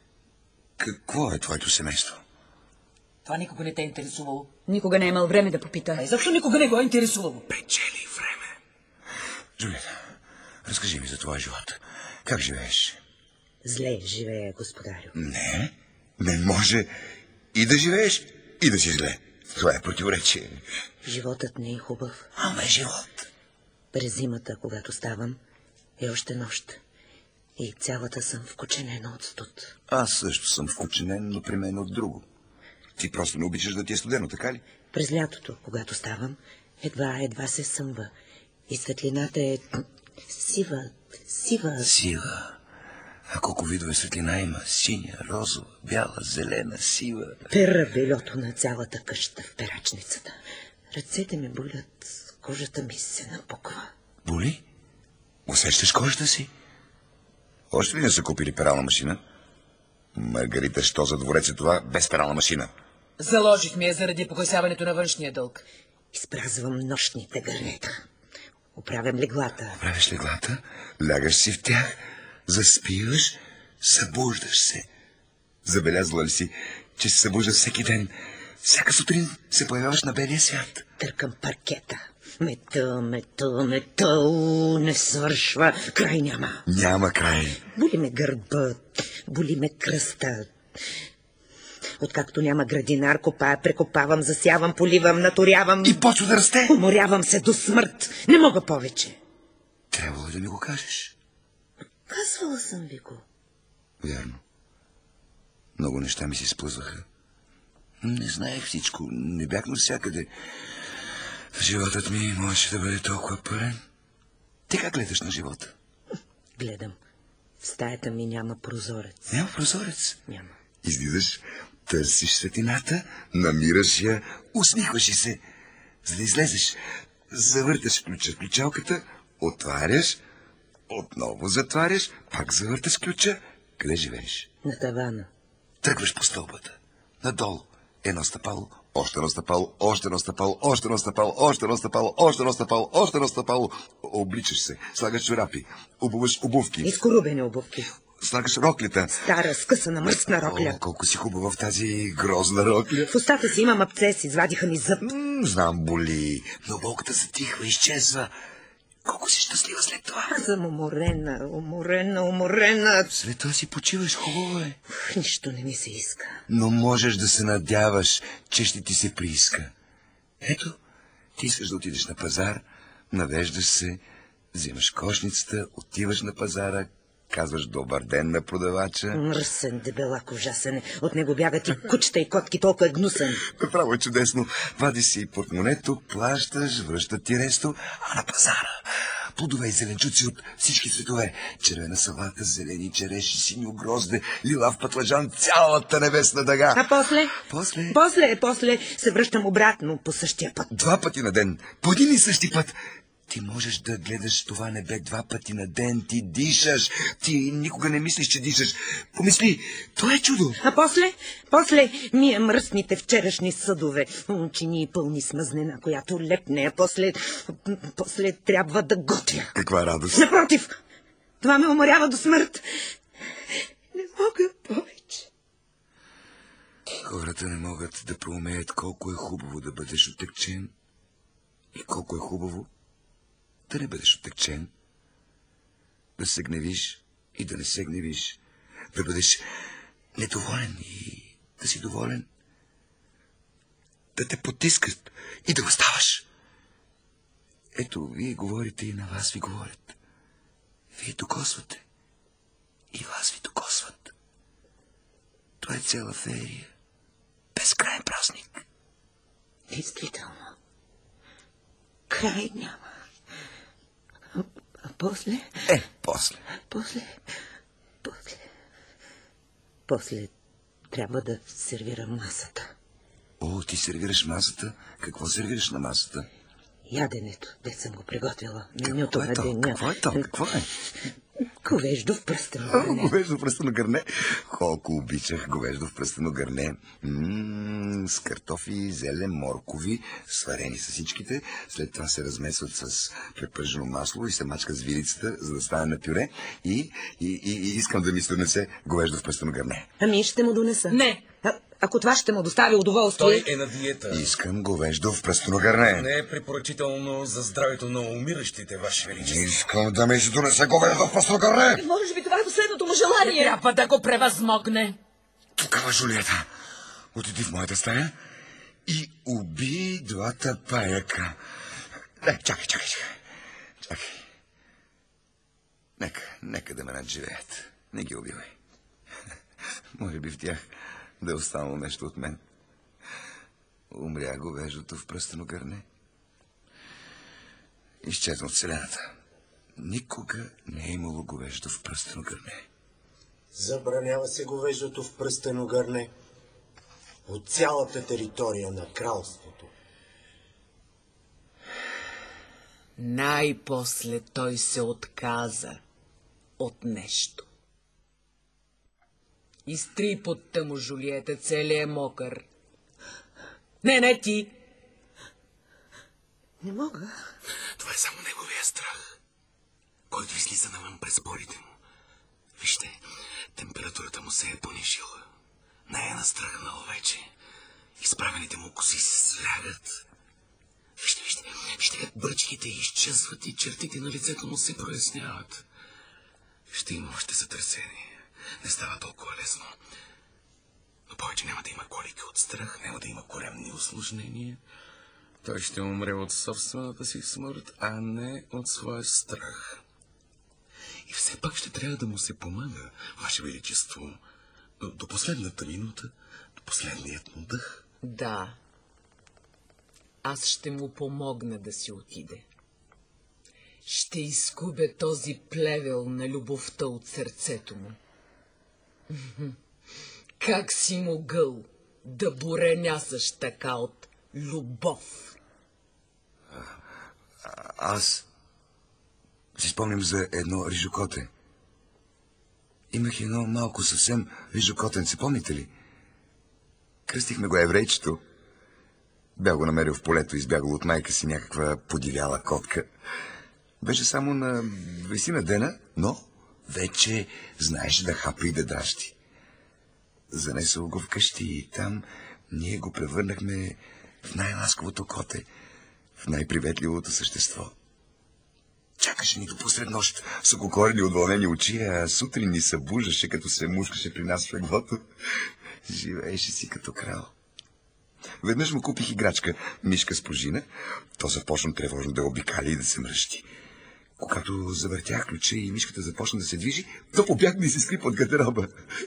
[SPEAKER 7] Какво е твоето семейство?
[SPEAKER 3] Това никога не те е интересувало.
[SPEAKER 5] Никога не е имал време да попита.
[SPEAKER 3] А изобщо никога не го е интересувало.
[SPEAKER 7] Печели време. Джулиета, разкажи ми за твоя живот. Как живееш?
[SPEAKER 8] Зле живее, господарю.
[SPEAKER 7] Не, не може и да живееш, и да си зле. Това е противоречие.
[SPEAKER 8] Животът не е хубав.
[SPEAKER 7] Ама е живот.
[SPEAKER 8] През зимата, когато ставам, е още нощ. И цялата съм вкоченена от студ.
[SPEAKER 7] Аз също съм вкоченен, но при мен от друго. Ти просто не обичаш да ти е студено, така ли?
[SPEAKER 8] През лятото, когато ставам, едва, едва се съмва. И светлината е сива, сива.
[SPEAKER 7] Сива. А колко видове светлина има? Синя, розова, бяла, зелена, сива.
[SPEAKER 8] Пера белето на цялата къща в перачницата. Ръцете ми болят, кожата ми се напуква.
[SPEAKER 7] Боли? Усещаш кожата си? Още ли не са купили перална машина? Маргарита, що за дворец е това без перална машина?
[SPEAKER 3] Заложих ми я заради погасяването на външния дълг.
[SPEAKER 8] Изпразвам нощните гърнета. Оправям леглата.
[SPEAKER 7] Оправяш леглата, лягаш си в тях, заспиваш, събуждаш се. Забелязала ли си, че се събуждаш всеки ден? Всяка сутрин се появяваш на белия свят.
[SPEAKER 8] Търкам паркета. Мета, мета, мета, у, не свършва. Край няма.
[SPEAKER 7] Няма край.
[SPEAKER 8] Боли ме гърба, боли ме кръста. Откакто няма градинар, копая, прекопавам, засявам, поливам, наторявам.
[SPEAKER 7] И почва да расте.
[SPEAKER 8] Уморявам се до смърт. Не мога повече.
[SPEAKER 7] Трябвало да ми го кажеш.
[SPEAKER 8] Казвала съм ви го.
[SPEAKER 7] Вярно. Много неща ми се сплъзваха. Не знаех всичко. Не бях навсякъде. Животът ми можеше да бъде толкова пълен. Ти как гледаш на живота?
[SPEAKER 8] Гледам. В стаята ми няма прозорец.
[SPEAKER 7] Няма прозорец?
[SPEAKER 8] Няма.
[SPEAKER 7] Излизаш, търсиш светлината, намираш я, усмихваш и се. За да излезеш, завърташ ключа в ключалката, отваряш, отново затваряш, пак завърташ ключа. Къде живееш?
[SPEAKER 8] На тавана.
[SPEAKER 7] Тръгваш по стълбата. Надолу. Едно стъпало, още едно стъпало, още едно стъпало, още едно стъпало, още едно стъпало, още едно стъпало, още едно стъпало. Обличаш се, слагаш чорапи, обуваш обувки.
[SPEAKER 8] Изкорубени обувки.
[SPEAKER 7] Слагаш роклята.
[SPEAKER 8] Стара, скъсана, мръсна рокля.
[SPEAKER 7] О, колко си хубава в тази грозна рокля.
[SPEAKER 8] В устата си имам абцес, извадиха ми зъб.
[SPEAKER 7] М, знам, боли, но болката затихва, изчезва. Колко си щастлива след това.
[SPEAKER 8] Аз съм уморена, уморена, уморена.
[SPEAKER 7] След това си почиваш, хубаво е.
[SPEAKER 8] Нищо не ми се иска.
[SPEAKER 7] Но можеш да се надяваш, че ще ти се прииска. Ето, ти искаш да отидеш на пазар, навеждаш се, взимаш кошницата, отиваш на пазара, казваш добър ден на продавача.
[SPEAKER 8] Мръсен, дебелак, ужасен. От него бягат и кучета и котки, толкова е гнусен.
[SPEAKER 7] Направо е чудесно. Вади си портмонето, плащаш, връщат ти ресто, а на пазара плодове и зеленчуци от всички цветове. Червена салата, зелени череши, синьо грозде, лилав пътлажан, цялата небесна дъга.
[SPEAKER 8] А после?
[SPEAKER 7] После?
[SPEAKER 8] После, после се връщам обратно по същия път.
[SPEAKER 7] Два пъти на ден, по един и същи път. Ти можеш да гледаш това небе два пъти на ден, ти дишаш, ти никога не мислиш, че дишаш. Помисли, това е чудо.
[SPEAKER 8] А после, после мия мръсните вчерашни съдове, чини пълни с мазнина, която лепне, а после, после трябва да готвя.
[SPEAKER 7] Каква радост.
[SPEAKER 8] Напротив, това ме уморява до смърт. Не мога повече.
[SPEAKER 7] Хората не могат да проумеят колко е хубаво да бъдеш отекчен и колко е хубаво да не бъдеш отекчен, да се гневиш и да не се гневиш, да бъдеш недоволен и да си доволен, да те потискат и да оставаш. Ето, вие говорите и на вас ви говорят. Вие докосвате и вас ви докосват. Това е цяла феерия, безкрайен празник.
[SPEAKER 8] Действително, край няма. А после?
[SPEAKER 7] Е, после.
[SPEAKER 8] После, после, после трябва да сервирам масата.
[SPEAKER 7] О, ти сервираш масата? Какво сервираш на масата?
[SPEAKER 8] Яденето, де съм го приготвила. Менюто на деня.
[SPEAKER 7] Какво е то? Какво е?
[SPEAKER 8] Говеждо в пръстено гърне.
[SPEAKER 7] Говеждо в пръстено гърне. Колко обичах говеждо в пръстено гърне. М-м, с картофи, зелен, моркови, сварени с всичките. След това се размесват с препържено масло и се мачка с вилицата, за да стане на пюре. И, и, и, и искам да ми се донесе говеждо в пръстено гърне.
[SPEAKER 8] Ами ще му донеса.
[SPEAKER 3] Не.
[SPEAKER 8] А, ако това ще му достави удоволствие...
[SPEAKER 6] Той е на диета.
[SPEAKER 7] Искам говеждо в пръстено гърне.
[SPEAKER 6] Не е препоръчително за здравето на умиращите, Ваше Величество.
[SPEAKER 7] Искам да ми се донесе говеждо в пръстено гърне.
[SPEAKER 5] Може би това е последното му желание.
[SPEAKER 3] Трябва да го превъзмогне.
[SPEAKER 7] Тогава, Жулиета, отиди в моята стая и уби двата паяка. Не, чакай, чакай, чакай. Чакай. Нека, нека да ме надживеят. Не ги убивай. Може би в тях да е останало нещо от мен. Умря говеждото в пръстено гърне. Изчезна от вселената. Никога не е имало говеждо в пръстено гърне.
[SPEAKER 2] Забранява се говеждото в пръстено гърне от цялата територия на кралството.
[SPEAKER 3] Най-после той се отказа от нещо. Изтри под тъмо, Жулиета, целият е мокър. Не, не ти.
[SPEAKER 8] Не мога.
[SPEAKER 6] Това е само неговия страх, който излиза навън през борите му. Вижте, температурата му се е понижила. Не е настръхнал вече. Изправените му коси се слягат. Вижте, вижте, вижте как бръчките изчезват и чертите на лицето му се проясняват. Ще има още сътресение. Не става толкова лесно. Но повече няма да има колики от страх, няма да има коремни усложнения. Той ще умре от собствената си смърт, а не от своя страх. И все пак ще трябва да му се помага, Ваше Величество, до, до последната минута, до последният му дъх.
[SPEAKER 3] Да. Аз ще му помогна да си отиде. Ще изгубя този плевел на любовта от сърцето му. Как си могъл да буренясаш така от любов?
[SPEAKER 7] А, аз си спомням за едно рижокоте. Имах едно малко съвсем рижокотенце, помните ли? Кръстихме го еврейчето. Бях го намерил в полето, избягал от майка си някаква подивяла котка. Беше само на двайсетина дена, но вече знаеше да хапа и да дращи. Занесъл го вкъщи и там ние го превърнахме в най-ласковото коте, в най-приветливото същество. Чакаше ни до посред нощ с ококорени от вълнени очи, а сутрин ни събуждаше, като се мушкаше при нас в леглото. Живееше си като крал. Веднъж му купих играчка, мишка с пружина. То започна тревожно да обикали и да се мръщи. Когато завъртях ключа и мишката започна да се движи, то побягна и се скри под гардероба.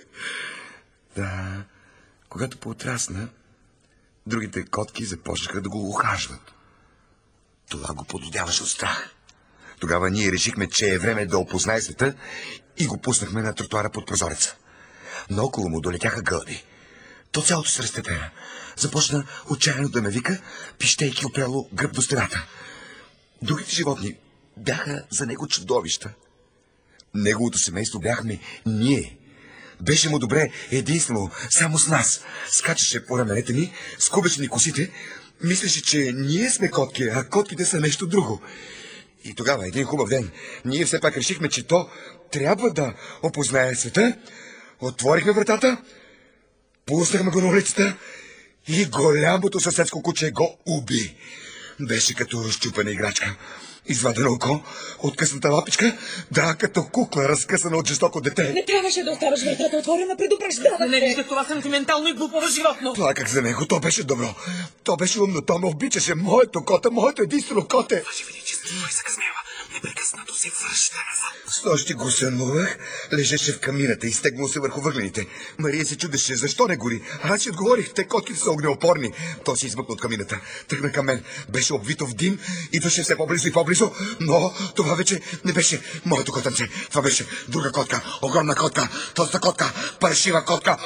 [SPEAKER 7] Да, когато поотрасна, другите котки започнаха да го ухажват. Това го пододяваше от страх. Тогава ние решихме, че е време да опознае света и го пуснахме на тротуара под прозореца. Наоколо му долетяха гълъби. То цялото се разтепера. Започна отчаяно да ме вика, пищейки опряло гръб до стената. Другите животни бяха за него чудовища. Неговото семейство бяхме ние. Беше му добре единствено, само с нас. Скачаше по раменете ни, скубеше ни косите, мислеше, че ние сме котки, а котките са нещо друго. И тогава, един хубав ден, ние все пак решихме, че то трябва да опознае света. Отворихме вратата, пуснахме го на улицата и голямото съседско куче го уби. Беше като щупена играчка. Извадено око, откъсната лапичка, да, като кукла, разкъсана от жестоко дете.
[SPEAKER 5] Не трябваше да оставаш вратата отворена, предупреждавах.
[SPEAKER 3] Не виждах това сентиментално и глупово животно.
[SPEAKER 7] Плаках за него, то беше добро. То беше умно, то ме обичаше. Моето коте, моето единствено коте.
[SPEAKER 6] Ваше Величество, той се късмява. Непрекъснато се връща назад.
[SPEAKER 7] С нощи го сънувах, лежеше в камината и стегнал се върху въглените. Мария се чудеше, защо не гори. А аз си отговорих, те котките са огнеопорни. То се измъкна от камината, тръгна към мен. Беше обвито в дим, идваше все по-близо и по-близо, но това вече не беше моето котънце. Това беше друга котка, огромна котка, толста котка, паршива котка.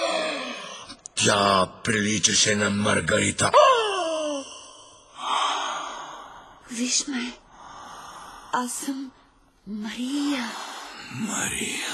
[SPEAKER 7] Тя приличаше на Маргарита.
[SPEAKER 5] Виж ме, аз съм Мария.
[SPEAKER 6] Мария.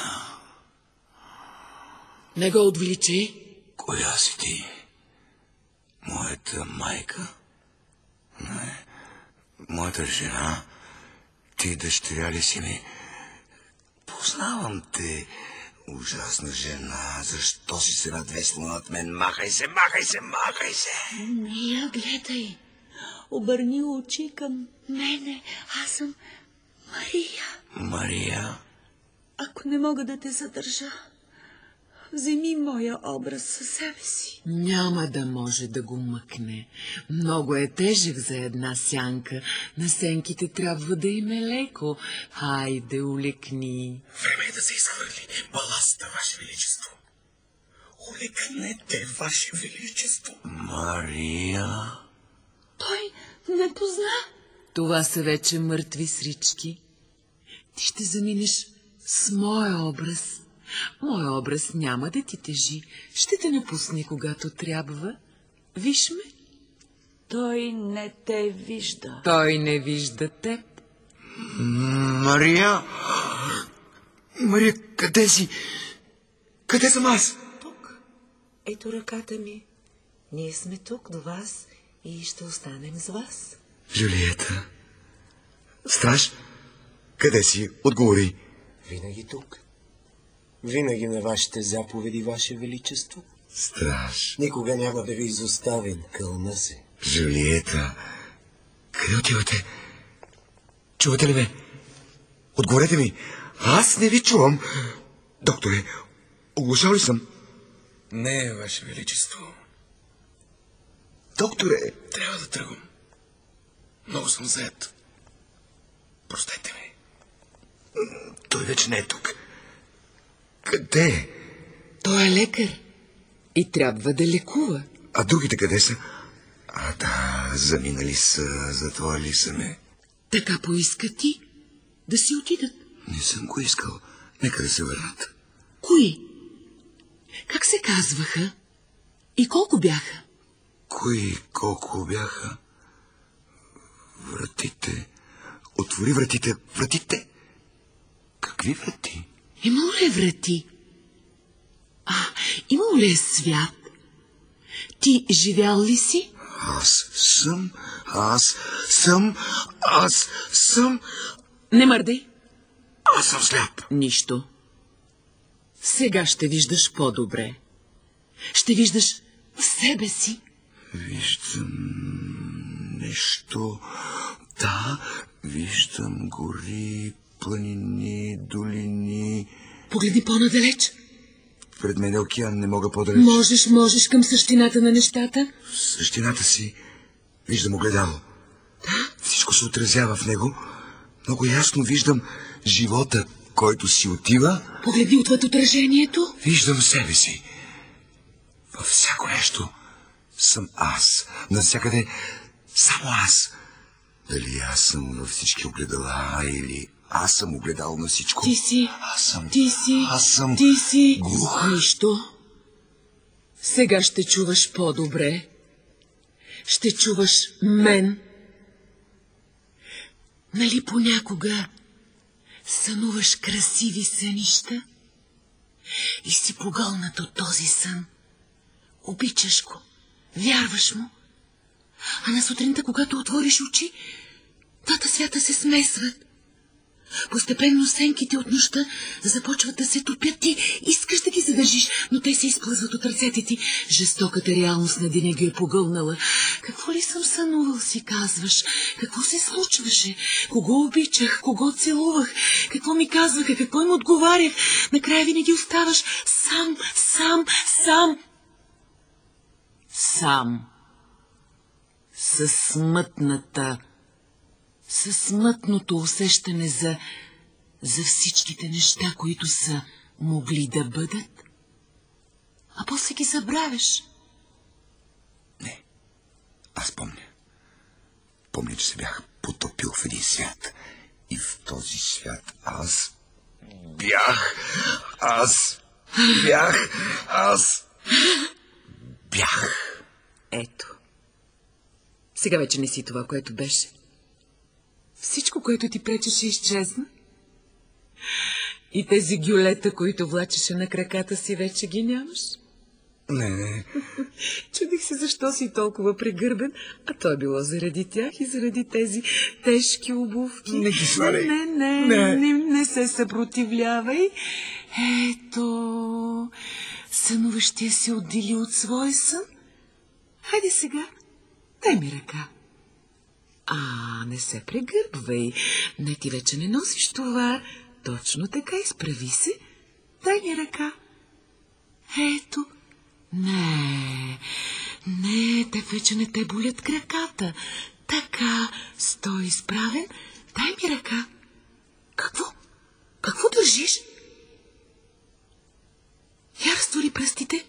[SPEAKER 3] Не го отвличай.
[SPEAKER 6] Коя си ти? Моята майка? Не. Моята жена? Ти дъщеря ли си ми? Познавам те. Ужасна жена. Защо си се надвесла над мен? Махай се, махай се, махай се!
[SPEAKER 5] Не я гледай. Обърни очи към мене. Аз съм Мария.
[SPEAKER 6] Мария?
[SPEAKER 5] Ако не мога да те задържа, вземи моя образ със себе си.
[SPEAKER 3] Няма да може да го мъкне. Много е тежък за една сянка. На сенките трябва да им е леко. Хайде, улекни.
[SPEAKER 6] Време е да се изхвърли баласта, Ваше Величество. Улекнете, Ваше Величество. Мария?
[SPEAKER 5] Той не позна.
[SPEAKER 3] Това са вече мъртви срички. Ти ще заминеш с моя образ. Моя образ няма да ти тежи. Ще те напусне, когато трябва. Виж ме.
[SPEAKER 5] Той не те вижда.
[SPEAKER 3] Той не вижда теб.
[SPEAKER 6] Мария? Мария, къде си? Къде съм аз?
[SPEAKER 8] Тук. Ето ръката ми. Ние сме тук до вас и ще останем с вас.
[SPEAKER 6] Жулиета. Страж? Къде си? Отговори.
[SPEAKER 2] Винаги тук. Винаги на вашите заповеди, Ваше Величество.
[SPEAKER 6] Страж.
[SPEAKER 2] Никога няма да ви изоставим, кълна се.
[SPEAKER 6] Жулиета. Къде отивате? Чувате ли ме? Отговорете ми. Аз не ви чувам. Докторе, оглушал ли съм? Не, Ваше Величество. Докторе. Трябва да тръгвам. Много съм заед. Простете ми. Той вече не е тук. Къде?
[SPEAKER 3] Той е лекар и трябва да лекува.
[SPEAKER 6] А другите къде са? А, да, заминали са, затворили са ме.
[SPEAKER 3] Така поиска ти да си отидат.
[SPEAKER 6] Не съм го искал. Нека да се върнат.
[SPEAKER 3] Кои? Как се казваха? И колко бяха?
[SPEAKER 6] Кои колко бяха? Вратите. Отвори вратите. Вратите. Какви врати?
[SPEAKER 3] Имало ли врати? А, имало ли е свят? Ти живял ли си?
[SPEAKER 6] Аз съм, аз съм, аз съм...
[SPEAKER 3] Не мърдай.
[SPEAKER 6] Аз съм сляп.
[SPEAKER 3] Нищо. Сега ще виждаш по-добре. Ще виждаш себе си.
[SPEAKER 6] Виждам нещо. Да, виждам гори, планини, долини.
[SPEAKER 3] Погледни по-надалеч.
[SPEAKER 6] Пред мен е океан, не мога по-далеч.
[SPEAKER 3] Можеш, можеш към същината на нещата.
[SPEAKER 6] В същината си виждам огледало.
[SPEAKER 3] Да?
[SPEAKER 6] Всичко се отразява в него. Много ясно виждам живота, който си отива.
[SPEAKER 3] Погледни отвъд отражението.
[SPEAKER 6] Виждам себе си. Във всяко нещо съм аз. Навсякъде само аз. Дали аз съм във всички огледала или аз съм огледал на всичко?
[SPEAKER 3] Ти си.
[SPEAKER 6] Аз съм.
[SPEAKER 3] Ти си.
[SPEAKER 6] Аз съм.
[SPEAKER 3] Ти си.
[SPEAKER 6] Глух.
[SPEAKER 3] Нищо. Сега ще чуваш по-добре. Ще чуваш мен. Нали понякога сънуваш красиви сънища и си погълнат от този сън. Обичаш го, вярваш му, а на сутринта, когато отвориш очи, двата свята се смесват. Постепенно сенките от нощта започват да се топят. Ти искаш да ги задържиш, но те се изплъзват от ръцете ти. Жестоката реалност на деня ги е погълнала. Какво ли съм сънувал, си казваш? Какво се случваше? Кого обичах? Кого целувах? Какво ми казваха? Какво им отговарях? Накрая винаги оставаш сам, сам, сам. Сам. Със смътната със смътното усещане за, за всичките неща, които са могли да бъдат, а после ги забравяш.
[SPEAKER 6] Не, аз помня. Помня, че се бях потопил в един свят. И в този свят аз бях, аз бях, аз бях.
[SPEAKER 3] Ето. Сега вече не си това, което беше. Всичко, което ти пречеше, изчезна.
[SPEAKER 9] И тези гюлета, които влачеше на краката си, вече ги нямаш?
[SPEAKER 6] Не, не.
[SPEAKER 9] Чудих се защо си толкова прегърбен, а то е било заради тях и заради тези тежки обувки.
[SPEAKER 6] Не ги сваляй.
[SPEAKER 9] Не, не, не, не, не се съпротивлявай. Ето, сънуващия се отдели от своя сън. Хайде сега, дай ми ръка. А, не се прегърбвай. Не, ти вече не носиш това. Точно така, изправи се. Дай ми ръка. Ето. Не, не, те вече не те болят краката. Така, стой изправен. Дай ми ръка. Какво? Какво държиш? Я разтвори пръстите.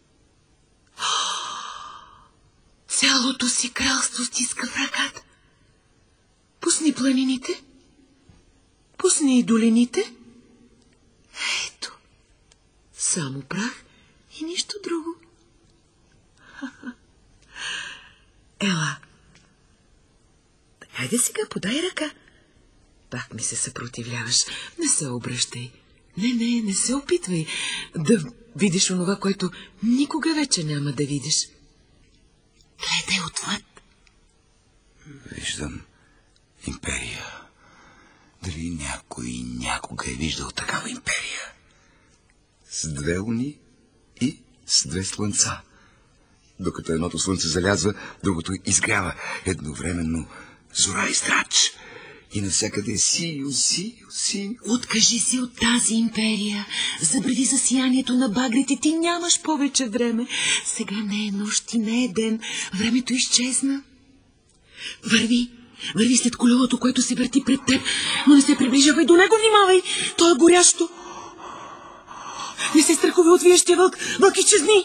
[SPEAKER 9] Цялото си кралство стиска в ръката. Пусни планините. Пусни и долините. Ето. Само прах и нищо друго. Ела. Хайде сега, подай ръка. Пак ми се съпротивляваш. Не се обръщай. Не, не, не се опитвай да видиш онова, което никога вече няма да видиш. Гледай отвъд.
[SPEAKER 7] Виждам империя. Дали някой някога е виждал такава империя? С две луни и с две слънца. Докато едното слънце залязва, другото изгрява. Едновременно зора и здрач. И навсякъде синьо, синьо, синьо.
[SPEAKER 9] Откажи се от тази империя. Забрави за сиянието на багрите. Ти нямаш повече време. Сега не е нощ и не е ден. Времето изчезна. Върви. Върви след колелото, което се върти пред теб. Но не се приближавай до него. Внимавай. То е горящо. Не се страхувай от виещия вълк. Вълк, изчезни.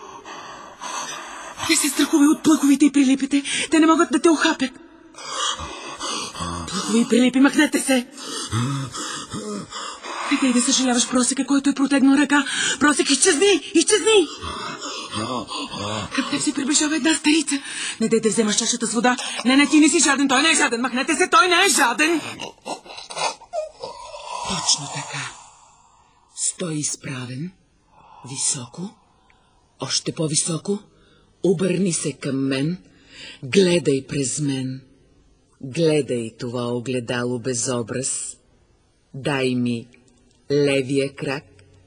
[SPEAKER 9] Не се страхувай от плъховите и прилипите. Те не могат да те ухапят. Плъхови и прилипи, махнете се. Не дай да съжаляваш, просека, който е протегнал ръка. Просек, изчезни, изчезни. Към теб се приближава една старица. Не дай да вземаш чашата с вода. Не, не, ти не си жаден, той не е жаден. Махнете се, той не е жаден. Точно така. Стой изправен, високо, още по-високо. Обърни се към мен, гледай през мен. Гледай това огледало без образ. Дай ми левия крак,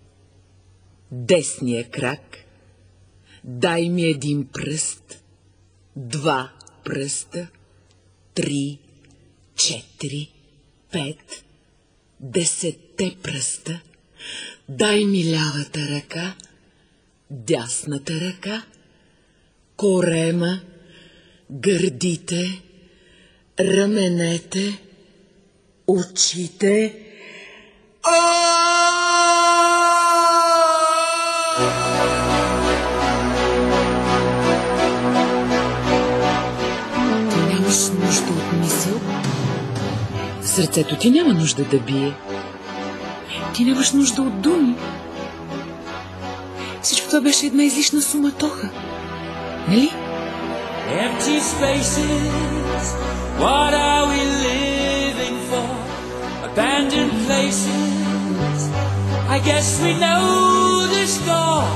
[SPEAKER 9] десния крак. Дай ми един пръст, два пръста, три, четири, пет, десетте пръста. Дай ми лявата ръка, дясната ръка, корема, гърдите, раменете, очите. Ти нямаш нужда от мисъл. Сърцето ти няма нужда да бие. Ти нямаш нужда от думи. Всичко това беше една излишна суматоха. Нали?
[SPEAKER 10] Empty spaces, what are we living for? Abandoned places, I guess we know the score.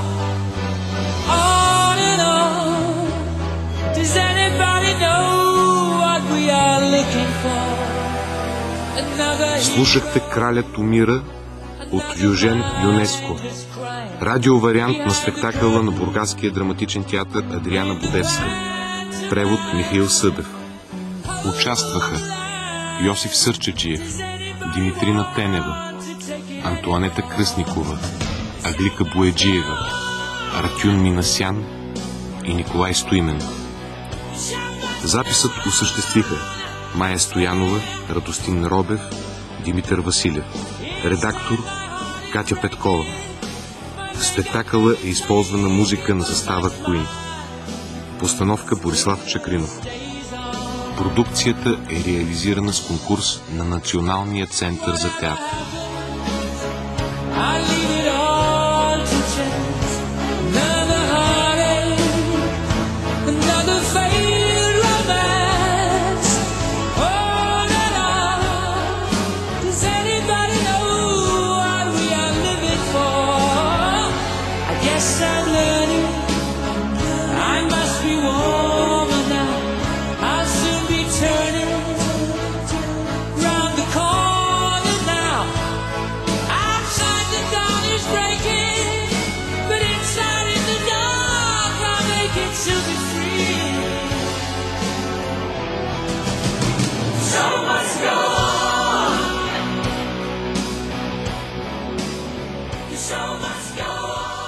[SPEAKER 10] On and on, does anybody know what we are looking for? Another
[SPEAKER 1] Слушахте Кралят умира от Южен Юнеско. Радиовариант на спектакъла на Бургаския драматичен театър Адриана Будевска. Превод Михаил Събев. Участваха Йосиф Сърчеджиев, Димитрина Тенева, Антоанета Кръсникова, Аглика Бояджиева, Артюн Минасян и Николай Стоимен. Записът осъществиха Майя Стоянова, Радостин Робев, Димитър Василев. Редактор Катя Петкова. В спектакъла е използвана музика на състава Queen. Постановка Борислав Чакринов. Продукцията е реализирана с конкурс на Националния център за театър.
[SPEAKER 10] The show must go on.